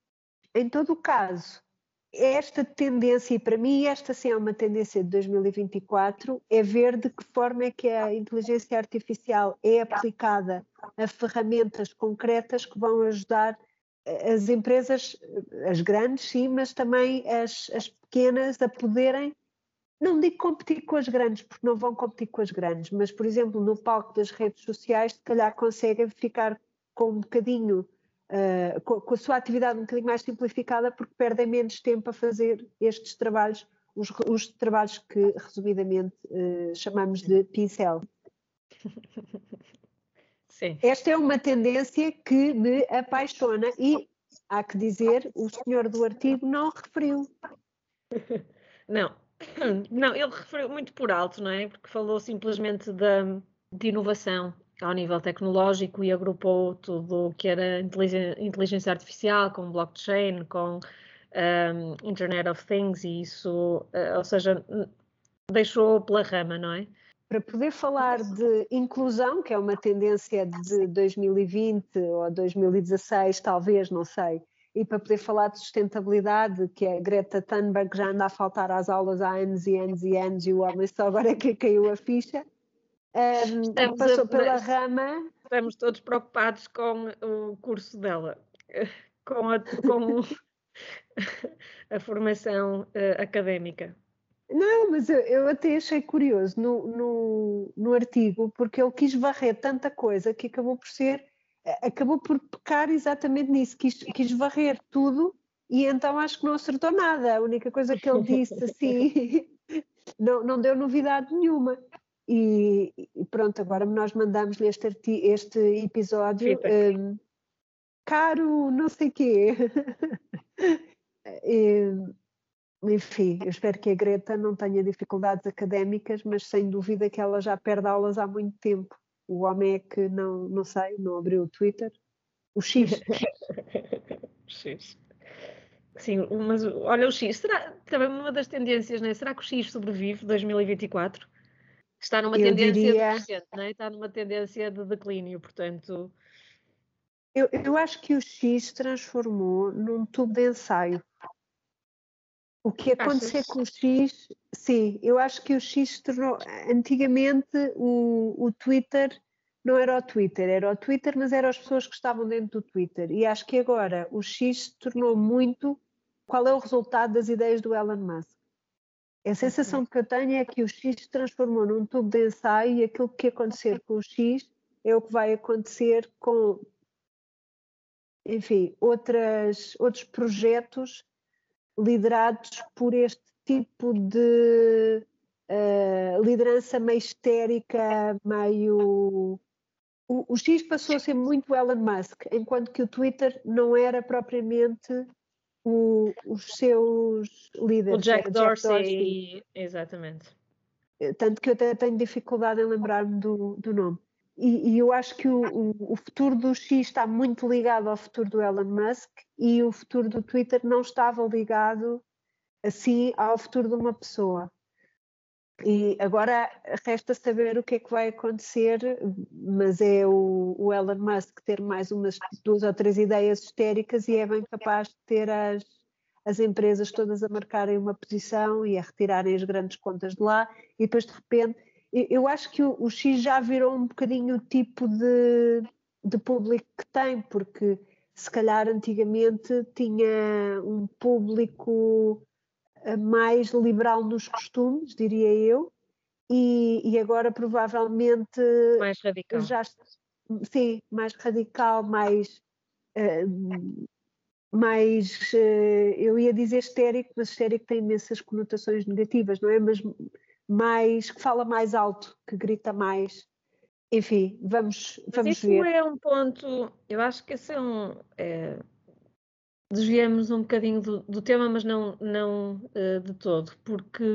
Em todo o caso, esta tendência, e para mim esta sim é uma tendência de dois mil e vinte e quatro, é ver de que forma é que a inteligência artificial é aplicada a ferramentas concretas que vão ajudar as empresas, as grandes sim, mas também as, as pequenas a poderem, não digo competir com as grandes, porque não vão competir com as grandes, mas por exemplo no palco das redes sociais se calhar conseguem ficar com um bocadinho Uh, com, com a sua atividade um bocadinho mais simplificada, porque perdem menos tempo a fazer estes trabalhos, os, os trabalhos que resumidamente uh, chamamos de pincel. Sim. Esta é uma tendência que me apaixona e, há que dizer, o senhor do artigo não referiu. Não, não, ele referiu muito por alto, não é? Porque falou simplesmente de, de inovação ao nível tecnológico e agrupou tudo o que era inteligência artificial, com blockchain, com um, Internet of Things, e isso, uh, ou seja, deixou pela rama, não é? Para poder falar de inclusão, que é uma tendência de dois mil e vinte ou dois mil e dezasseis, talvez, não sei, e para poder falar de sustentabilidade, que a Greta Thunberg já anda a faltar às aulas há anos e anos e anos, e o homem só agora é que caiu a ficha, um, passou a, pela rama... Estamos todos preocupados com o curso dela, com a, com a formação uh, académica. Não, mas eu, eu até achei curioso no, no, no artigo, porque ele quis varrer tanta coisa que acabou por ser, acabou por pecar exatamente nisso, quis, quis varrer tudo e então acho que não acertou nada. A única coisa que ele disse assim, não, não deu novidade nenhuma. E, e pronto, agora nós mandamos-lhe este, este episódio, um, caro não sei quê. e, enfim, eu espero que a Greta não tenha dificuldades académicas, mas sem dúvida que ela já perde aulas há muito tempo. O homem é que não, não sei, não abriu o Twitter. O X. X. Sim, mas olha o X, será também uma das tendências, não é? Será que o X sobrevive dois mil e vinte e quatro? Está numa eu tendência diria... decrescente, não é? Está numa tendência de declínio, portanto... Eu, eu acho que o X se transformou num tubo de ensaio. O que acontecer Achas? Com o X, sim, eu acho que o X se tornou... Antigamente o, o Twitter não era o Twitter, era o Twitter, mas eram as pessoas que estavam dentro do Twitter. E acho que agora o X se tornou muito... Qual é o resultado das ideias do Elon Musk? A sensação okay. que eu tenho é que o X se transformou num tubo de ensaio e aquilo que acontecer com o X é o que vai acontecer com, enfim, outras, outros projetos liderados por este tipo de uh, liderança meio histérica, meio... O, o X passou a ser muito Elon Musk, enquanto que o Twitter não era propriamente o, os seus líderes. O Jack, é, Dorsey, Jack Dorsey. E... exatamente. Tanto que eu até tenho dificuldade em lembrar-me do, do nome. E, e eu acho que o, o, o futuro do X está muito ligado ao futuro do Elon Musk e o futuro do Twitter não estava ligado assim ao futuro de uma pessoa. E agora resta saber o que é que vai acontecer, mas é o, o Elon Musk ter mais umas duas ou três ideias histéricas e é bem capaz de ter as, as empresas todas a marcarem uma posição e a retirarem as grandes contas de lá e depois de repente, eu, eu acho que o, o X já virou um bocadinho o tipo de, de público que tem, porque se calhar antigamente tinha um público mais liberal nos costumes, diria eu, e, e agora provavelmente Mais radical. já, sim, mais radical, mais, uh, mais uh, eu ia dizer histérico, mas histérico tem imensas conotações negativas, não é? Mas mais, que fala mais alto, que grita mais. Enfim, vamos, vamos mas isso ver. É um ponto, eu acho que esse é um... É... Desviamos um bocadinho do, do tema, mas não, não uh, de todo, porque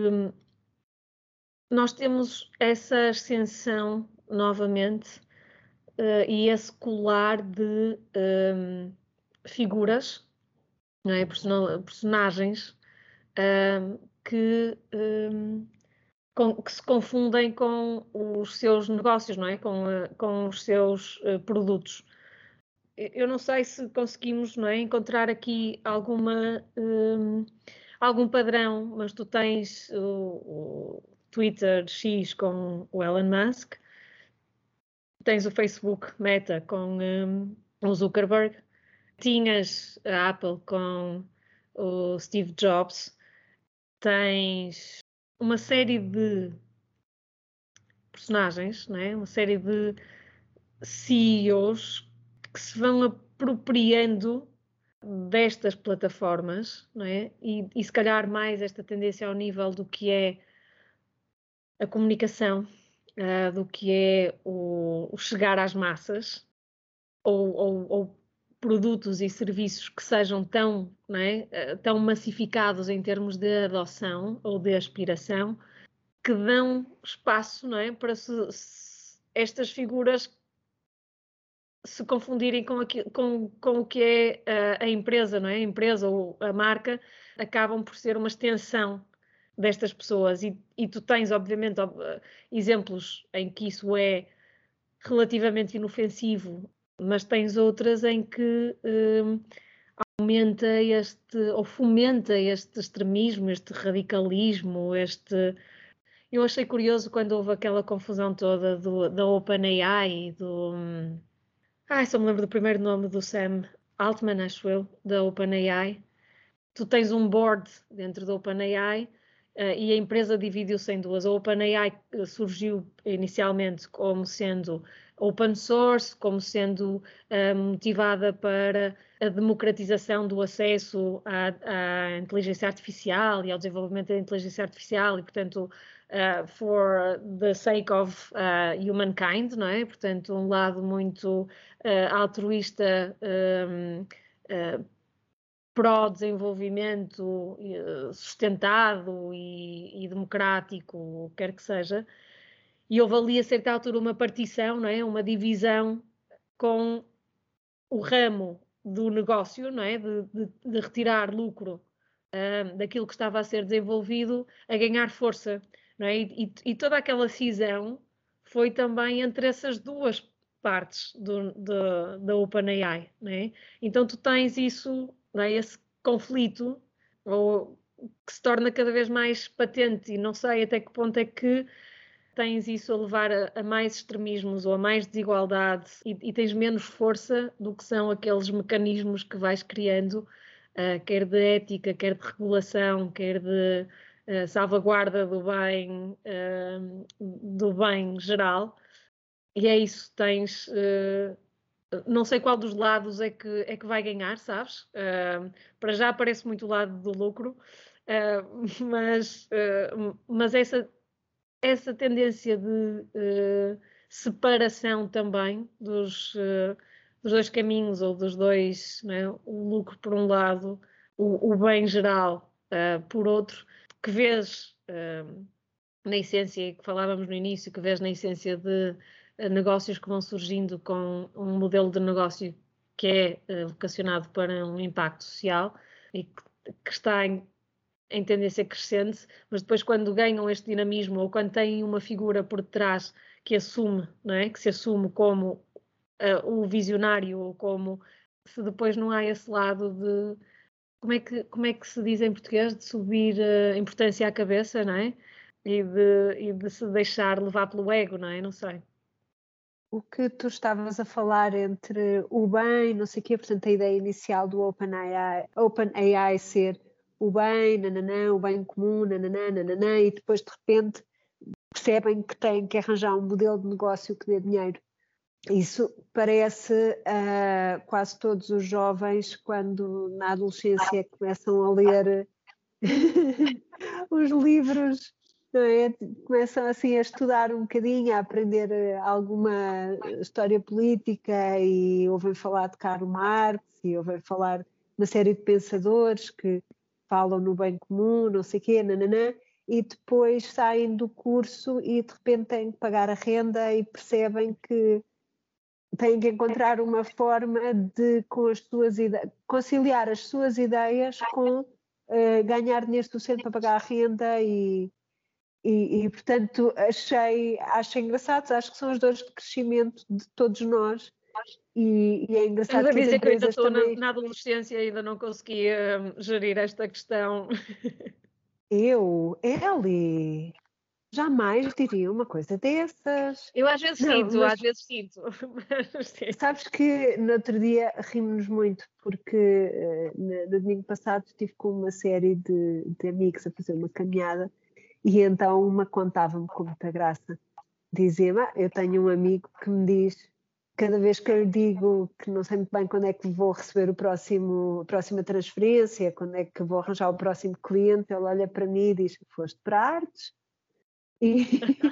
nós temos essa ascensão novamente uh, e esse colar de um, figuras, não é? Person- personagens um, que, um, com, que se confundem com os seus negócios, não é? Com, uh, com os seus uh, produtos. Eu não sei se conseguimos, não é, encontrar aqui alguma, um, algum padrão, mas tu tens o, o Twitter X com o Elon Musk, tens o Facebook Meta com um, o Zuckerberg, tinhas a Apple com o Steve Jobs, tens uma série de personagens, não é? Uma série de C E Os que se vão apropriando destas plataformas, não é? E, e se calhar mais esta tendência ao nível do que é a comunicação, uh, do que é o, o chegar às massas, ou, ou, ou produtos e serviços que sejam tão, não é? Uh, tão massificados em termos de adoção ou de aspiração, que dão espaço, não é? Para se, se estas figuras se confundirem com, aqui, com, com o que é a, a empresa, não é? A empresa ou a marca acabam por ser uma extensão destas pessoas e, e tu tens, obviamente, ob, exemplos em que isso é relativamente inofensivo, mas tens outras em que hum, aumenta este, ou fomenta este extremismo, este radicalismo, este... Eu achei curioso quando houve aquela confusão toda do, da OpenAI e do... Hum, Ah, só me lembro do primeiro nome do Sam Altman, acho eu, da OpenAI. Tu tens um board dentro da OpenAI uh, e a empresa dividiu-se em duas. A OpenAI surgiu inicialmente como sendo open source, como sendo uh, motivada para a democratização do acesso à, à inteligência artificial e ao desenvolvimento da inteligência artificial e, portanto, uh, for the sake of uh, humankind, não é? Portanto, um lado muito uh, altruísta, um, uh, pró-desenvolvimento sustentado e, e democrático, o que quer que seja, e houve ali a certa altura uma partição, não é? Uma divisão com o ramo do negócio, não é? De, de, de retirar lucro um, daquilo que estava a ser desenvolvido a ganhar força, não é? E, e, e toda aquela cisão foi também entre essas duas partes do, do, da OpenAI, não é? Então tu tens isso, não é? Esse conflito, ou que se torna cada vez mais patente, e não sei até que ponto é que tens isso a levar a, a mais extremismos ou a mais desigualdade e, e tens menos força do que são aqueles mecanismos que vais criando, uh, quer de ética, quer de regulação, quer de uh, salvaguarda do bem, uh, do bem geral. E é isso, tens... Uh, não sei qual dos lados é que, é que vai ganhar, sabes? Uh, para já aparece muito o lado do lucro, uh, mas, uh, mas essa, essa tendência de uh, separação também dos, uh, dos dois caminhos ou dos dois, né? O lucro por um lado o, o bem geral uh, por outro, que vês uh, na essência, que falávamos no início, que vês na essência de uh, negócios que vão surgindo com um modelo de negócio que é uh, vocacionado para um impacto social e que, que está em, em tendência crescente, mas depois quando ganham este dinamismo ou quando têm uma figura por detrás que assume, não é? Que se assume como uh, o visionário ou como se depois não há esse lado de como é que, como é que se diz em português, de subir a importância à cabeça, não é? E de, e de se deixar levar pelo ego, não é? Não sei. O que tu estavas a falar entre o bem, não sei o quê, portanto a ideia inicial do OpenAI, OpenAI ser o bem, nananã, o bem comum, nananã, nananã, e depois de repente percebem que têm que arranjar um modelo de negócio que dê dinheiro. Isso parece a quase todos os jovens quando na adolescência começam a ler os livros, não é? Começam assim a estudar um bocadinho, a aprender alguma história política e ouvem falar de Karl Marx e ouvem falar de uma série de pensadores que falam no bem comum, não sei o quê, nananã, e depois saem do curso e de repente têm que pagar a renda e percebem que têm que encontrar uma forma de com as suas ideias, conciliar as suas ideias com uh, ganhar dinheiro suficiente para pagar a renda e, e, e portanto achei, achei engraçado, acho que são as dores de crescimento de todos nós e, e é engraçado Estás a que as dizer que eu ainda empresas estou também... na, na adolescência e ainda não consegui um, gerir esta questão. Eu, Eli, jamais diria uma coisa dessas. Eu às vezes Não, sinto, mas às vezes sinto. Mas, sim. sabes que no outro dia rimos muito porque uh, no, no domingo passado estive com uma série de, de amigos a fazer uma caminhada e então uma contava-me com muita graça. Dizia-me, ah, eu tenho um amigo que me diz, cada vez que eu lhe digo que não sei muito bem quando é que vou receber o próximo, a próxima transferência, quando é que vou arranjar o próximo cliente, ele olha para mim e diz, foste para artes? E,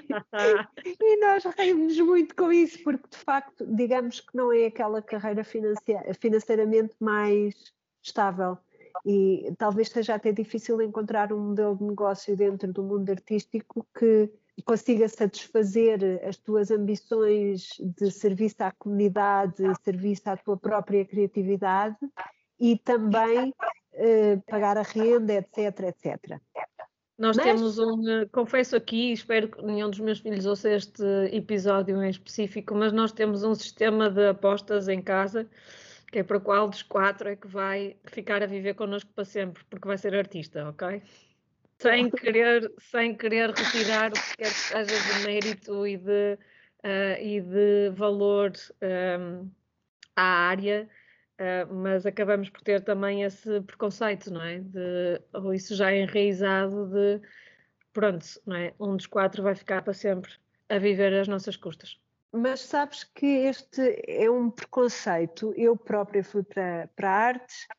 e nós rimos muito com isso, porque de facto, digamos que não é aquela carreira financeiramente mais estável e talvez seja até difícil encontrar um modelo de negócio dentro do mundo artístico que consiga satisfazer as tuas ambições de serviço à comunidade, serviço à tua própria criatividade e também eh, pagar a renda, etc, etcétera. Nós Mas... temos um, confesso aqui, espero que nenhum dos meus filhos ouça este episódio em específico, mas nós temos um sistema de apostas em casa, que é para qual dos quatro é que vai ficar a viver connosco para sempre, porque vai ser artista, ok? Sem querer, sem querer retirar o que quer que seja de mérito e de, uh, e de valor um, à área, Uh, mas acabamos por ter também esse preconceito, não é? De, ou isso já é enraizado de, pronto, não é? Um dos quatro vai ficar para sempre a viver às nossas custas. Mas sabes que este é um preconceito, eu própria fui para, para artes,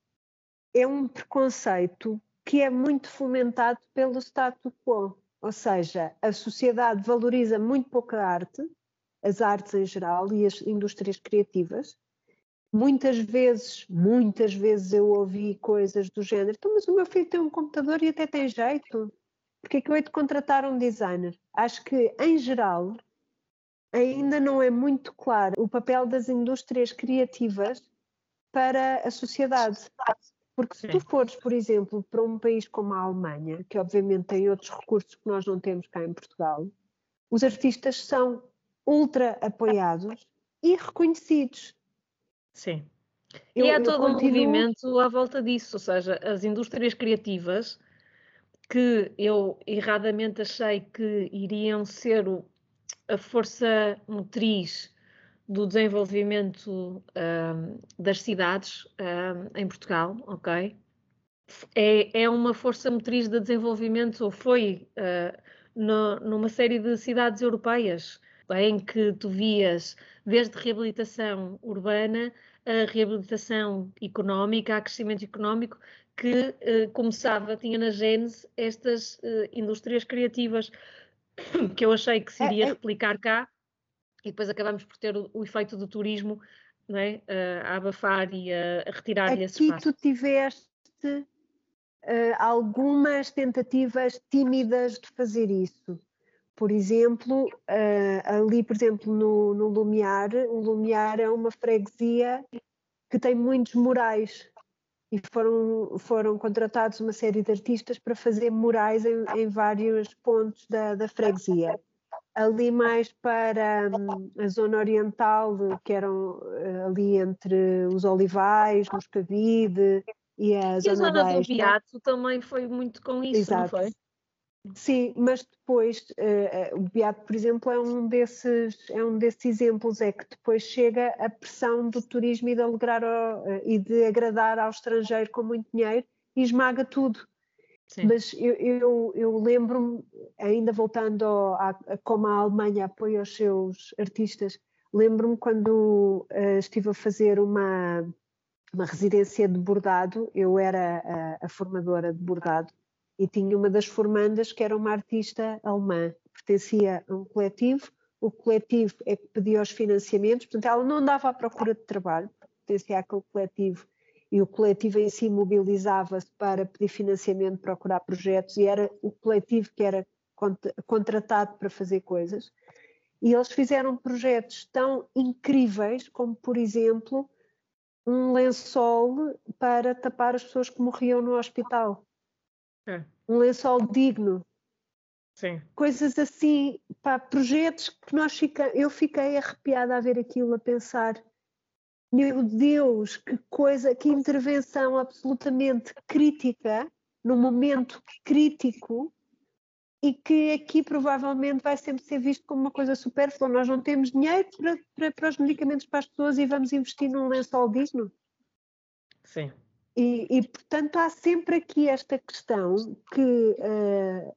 é um preconceito que é muito fomentado pelo status quo, ou seja, a sociedade valoriza muito pouco a arte, as artes em geral e as indústrias criativas. Muitas vezes, muitas vezes eu ouvi coisas do género, então, mas o meu filho tem um computador e até tem jeito, porque é que eu hei de contratar um designer? Acho que, em geral, ainda não é muito claro o papel das indústrias criativas para a sociedade. Porque se tu fores, por exemplo, para um país como a Alemanha, que obviamente tem outros recursos que nós não temos cá em Portugal, os artistas são ultra apoiados e reconhecidos. Sim. Eu, e há todo continuo... um movimento à volta disso, ou seja, as indústrias criativas que eu erradamente achei que iriam ser o, a força motriz do desenvolvimento um, das cidades um, em Portugal, ok? É, é uma força motriz de desenvolvimento, ou foi uh, no, numa série de cidades europeias, em que tu vias desde reabilitação urbana a reabilitação económica, a crescimento económico, que uh, começava, tinha na gênese estas uh, indústrias criativas, que eu achei que se iria é, é... replicar cá, e depois acabamos por ter o, o efeito do turismo, não é? uh, a abafar e a, a retirar-lhe esse espaço. Aqui tu tiveste existe uh, algumas tentativas tímidas de fazer isso. Por exemplo, uh, ali, por exemplo, no, no Lumiar, o Lumiar é uma freguesia que tem muitos murais e foram, foram contratados uma série de artistas para fazer murais em, em vários pontos da, da freguesia. Ali mais para um, a zona oriental, que eram uh, ali entre os Olivais, Moscavide e a E a zona zona do baixa. Beato também foi muito com isso, não Exato. foi? Sim, mas depois uh, o Beato, por exemplo, é um desses, é um desses exemplos, é que depois chega a pressão do turismo e de alegrar ao, uh, e de agradar ao estrangeiro com muito dinheiro e esmaga tudo. Sim. Mas eu, eu, eu lembro-me, ainda voltando a, a como a Alemanha apoia os seus artistas, lembro-me quando uh, estive a fazer uma, uma residência de bordado, eu era a, a formadora de bordado, e tinha uma das formandas que era uma artista alemã, pertencia a um coletivo, o coletivo é que pedia os financiamentos, portanto ela não andava à procura de trabalho, pertencia àquele coletivo, e o coletivo em si mobilizava-se para pedir financiamento, procurar projetos, e era o coletivo que era contratado para fazer coisas, e eles fizeram projetos tão incríveis como, por exemplo, um lençol para tapar as pessoas que morriam no hospital. É. Um lençol digno. Sim. Coisas assim, pá, projetos que nós fica, eu fiquei arrepiada a ver aquilo, a pensar, meu Deus, que coisa, que intervenção absolutamente crítica, num momento crítico, e que aqui provavelmente vai sempre ser visto como uma coisa supérflua. Nós não temos dinheiro para, para, para os medicamentos para as pessoas e vamos investir num lençol digno. Sim. E, e, portanto, há sempre aqui esta questão que, uh,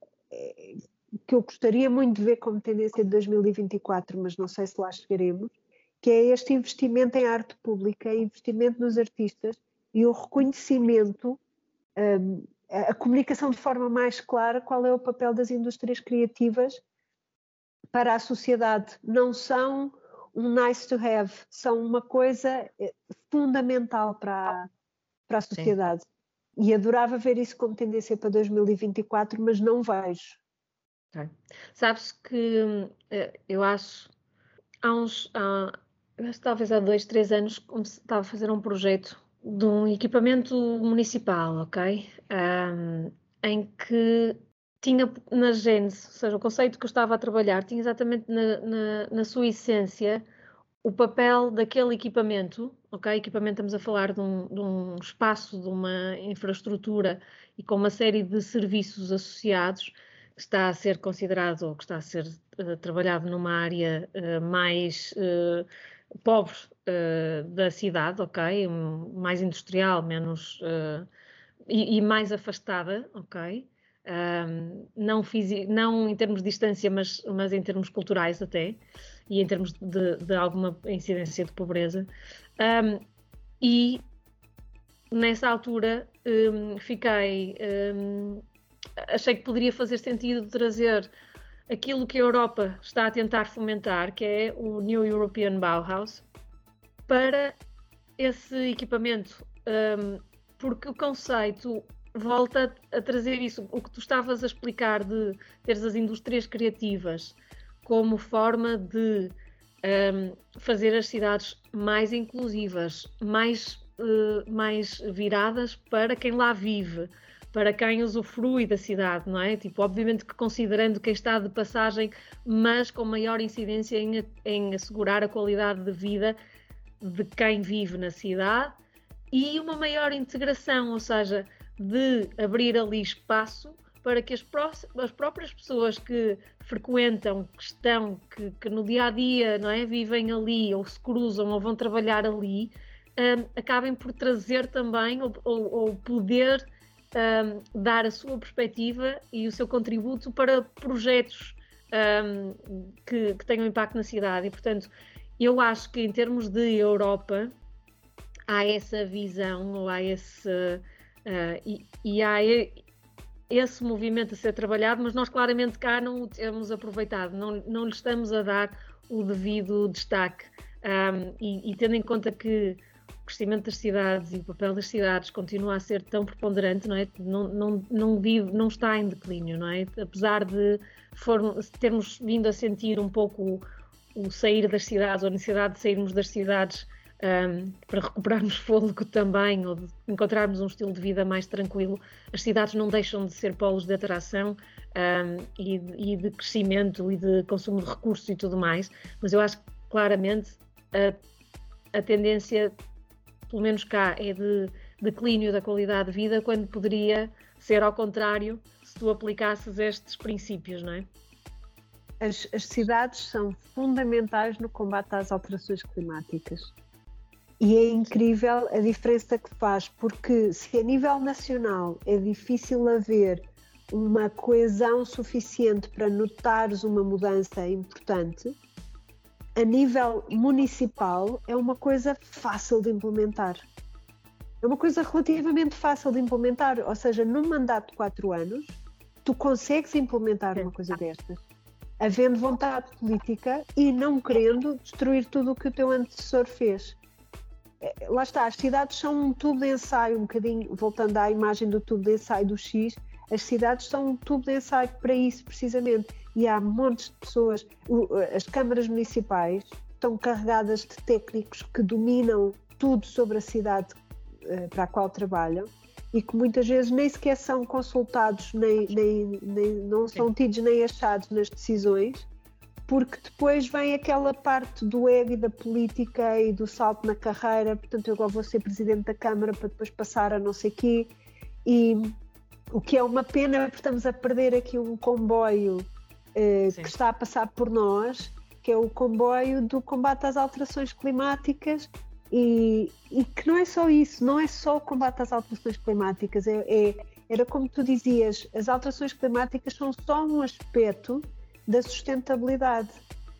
que eu gostaria muito de ver como tendência de dois mil e vinte e quatro, mas não sei se lá chegaremos, que é este investimento em arte pública, investimento nos artistas e o reconhecimento, um, a comunicação de forma mais clara qual é o papel das indústrias criativas para a sociedade. Não são um nice to have, são uma coisa fundamental para a para a sociedade. Sim. E adorava ver isso como tendência para dois mil e vinte e quatro, mas não vejo. Okay. Sabes que eu acho, há uns, há, eu acho que talvez há dois, três anos, estava a fazer um projeto de um equipamento municipal, ok? Um, em que tinha na gênese, ou seja, o conceito que eu estava a trabalhar, tinha exatamente na, na, na sua essência o papel daquele equipamento, ok? Equipamento, estamos a falar de um, de um espaço, de uma infraestrutura e com uma série de serviços associados, que está a ser considerado ou que está a ser uh, trabalhado numa área uh, mais uh, pobre uh, da cidade, ok? Um, mais industrial, menos uh, e, e mais afastada, ok? Um, não, fisi- não em termos de distância, mas, mas em termos culturais até, e em termos de, de alguma incidência de pobreza. Um, e nessa altura um, fiquei, um, achei que poderia fazer sentido trazer aquilo que a Europa está a tentar fomentar, que é o New European Bauhaus, para esse equipamento, um, porque o conceito volta a trazer isso, o que tu estavas a explicar de teres as indústrias criativas como forma de um, fazer as cidades mais inclusivas, mais, uh, mais viradas para quem lá vive, para quem usufrui da cidade, não é? Tipo, obviamente que considerando quem está de passagem, mas com maior incidência em, em assegurar a qualidade de vida de quem vive na cidade e uma maior integração, ou seja, de abrir ali espaço para que as, pró- as próprias pessoas que frequentam, que estão, que, que no dia-a-dia, não é, vivem ali, ou se cruzam, ou vão trabalhar ali, um, acabem por trazer também, ou, ou, ou poder um, dar a sua perspectiva e o seu contributo para projetos um, que, que tenham impacto na cidade. E, portanto, eu acho que em termos de Europa, há essa visão, ou há esse... Uh, e, e há esse movimento a ser trabalhado, mas nós claramente cá não o temos aproveitado, não, não lhe estamos a dar o devido destaque. Um, e, e tendo em conta que crescimento das cidades e o papel das cidades continua a ser tão preponderante, não é? Não, não, não, vive, não está em declínio, não é? Apesar de for, termos vindo a sentir um pouco o, o sair das cidades, ou a necessidade de sairmos das cidades um, para recuperarmos fôlego também, ou de encontrarmos um estilo de vida mais tranquilo, as cidades não deixam de ser polos de atração um, e, e de crescimento e de consumo de recursos e tudo mais, mas eu acho que claramente a a tendência, pelo menos cá, é de declínio da qualidade de vida, quando poderia ser ao contrário se tu aplicasses estes princípios, não é? As, as cidades são fundamentais no combate às alterações climáticas. E é incrível a diferença que faz, porque se a nível nacional é difícil haver uma coesão suficiente para notares uma mudança importante, a nível municipal é uma coisa fácil de implementar. É uma coisa relativamente fácil de implementar, ou seja, num mandato de quatro anos, tu consegues implementar uma coisa destas, havendo vontade política e não querendo destruir tudo o que o teu antecessor fez. Lá está, as cidades são um tubo de ensaio, um bocadinho, voltando à imagem do tubo de ensaio do X, as cidades são um tubo de ensaio para isso, precisamente. E há montes de pessoas, as câmaras municipais estão carregadas de técnicos que dominam tudo sobre a cidade para a qual trabalham e que muitas vezes nem sequer são consultados, nem, nem, nem, não são tidos nem achados nas decisões, porque depois vem aquela parte do ego e da política e do salto na carreira, portanto eu agora vou ser presidente da Câmara para depois passar a não sei quê, e o que é uma pena, porque estamos a perder aqui um comboio Uh, que está a passar por nós, que é o comboio do combate às alterações climáticas e, e que não é só isso, não é só o combate às alterações climáticas, é, é, era como tu dizias, as alterações climáticas são só um aspecto da sustentabilidade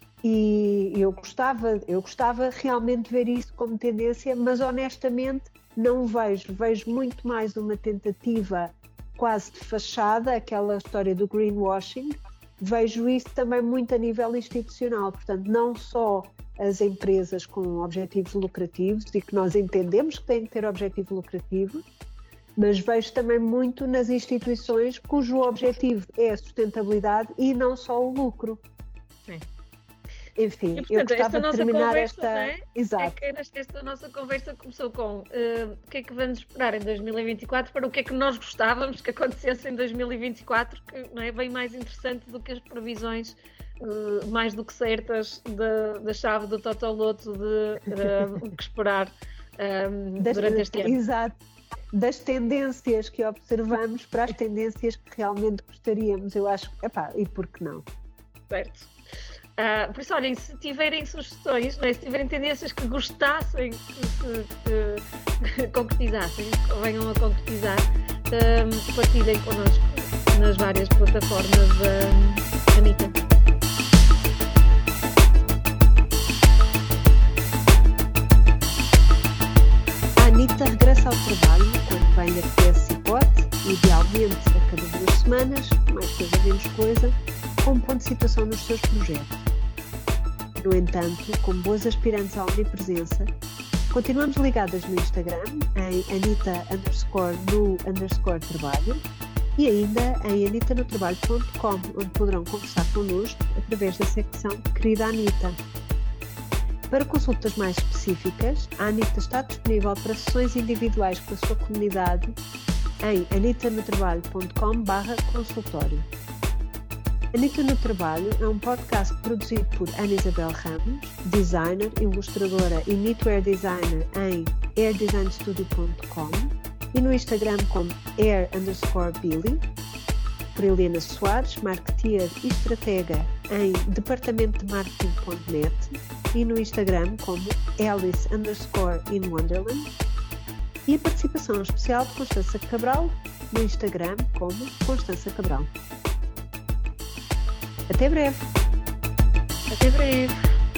e eu gostava, eu gostava realmente de ver isso como tendência, mas honestamente não vejo, vejo muito mais uma tentativa quase de fachada, aquela história do greenwashing. Vejo isso também muito a nível institucional, portanto, não só as empresas com objetivos lucrativos e que nós entendemos que têm que ter objetivos lucrativos, mas vejo também muito nas instituições cujo objetivo é a sustentabilidade e não só o lucro. Sim. Enfim, e, portanto, eu gostava de terminar conversa, esta... É? Exato. É que esta nossa conversa começou com uh, o que é que vamos esperar em dois mil e vinte e quatro para o que é que nós gostávamos que acontecesse em dois mil e vinte e quatro, que não é bem mais interessante do que as previsões uh, mais do que certas da, da chave do Totoloto de uh, o que esperar um, das, durante este ano. Exato. Das tendências que observamos para as tendências que realmente gostaríamos, eu acho, epá, e por que não? Certo. Uh, por isso, olhem, se tiverem sugestões, não é? Se tiverem tendências que gostassem que se que, que concretizassem, que venham a concretizar, um, partilhem connosco nas várias plataformas da Anitta. A Anitta regressa ao trabalho quando bem apetece e pode, idealmente a cada duas semanas, mais coisa menos coisa, com um ponto de situação nos seus projetos. No entanto, como boas aspirantes à omnipresença, continuamos ligadas no Instagram, em Anitta underscore no underscore trabalho e ainda em anita no trabalho ponto com, onde poderão conversar connosco através da secção Querida Anitta. Para consultas mais específicas, a Anitta está disponível para sessões individuais com a sua comunidade em anita no trabalho ponto com barra consultório. Anitta no Trabalho é um podcast produzido por Ana Isabel Ramos, designer, ilustradora e knitwear designer em air design studio ponto com e no Instagram como air underscore billy, por Helena Soares, marketeer e estratega em departamento de marketing ponto net e no Instagram como alice underscore in wonderland e a participação especial de Constança Cabral no Instagram como Constança Cabral. Até breve! Até breve!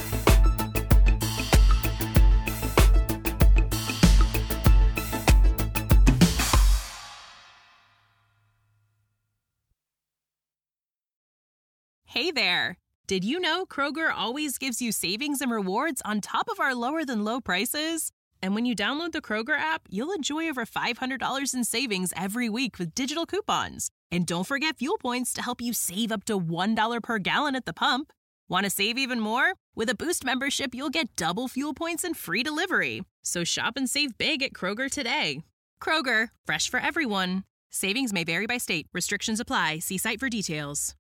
Hey there! Did you know Kroger always gives you savings and rewards on top of our lower-than-low prices? And when you download the Kroger app, you'll enjoy over five hundred dollars in savings every week with digital coupons. And don't forget fuel points to help you save up to one dollar per gallon at the pump. Want to save even more? With a Boost membership, you'll get double fuel points and free delivery. So shop and save big at Kroger today. Kroger, fresh for everyone. Savings may vary by state. Restrictions apply. See site for details.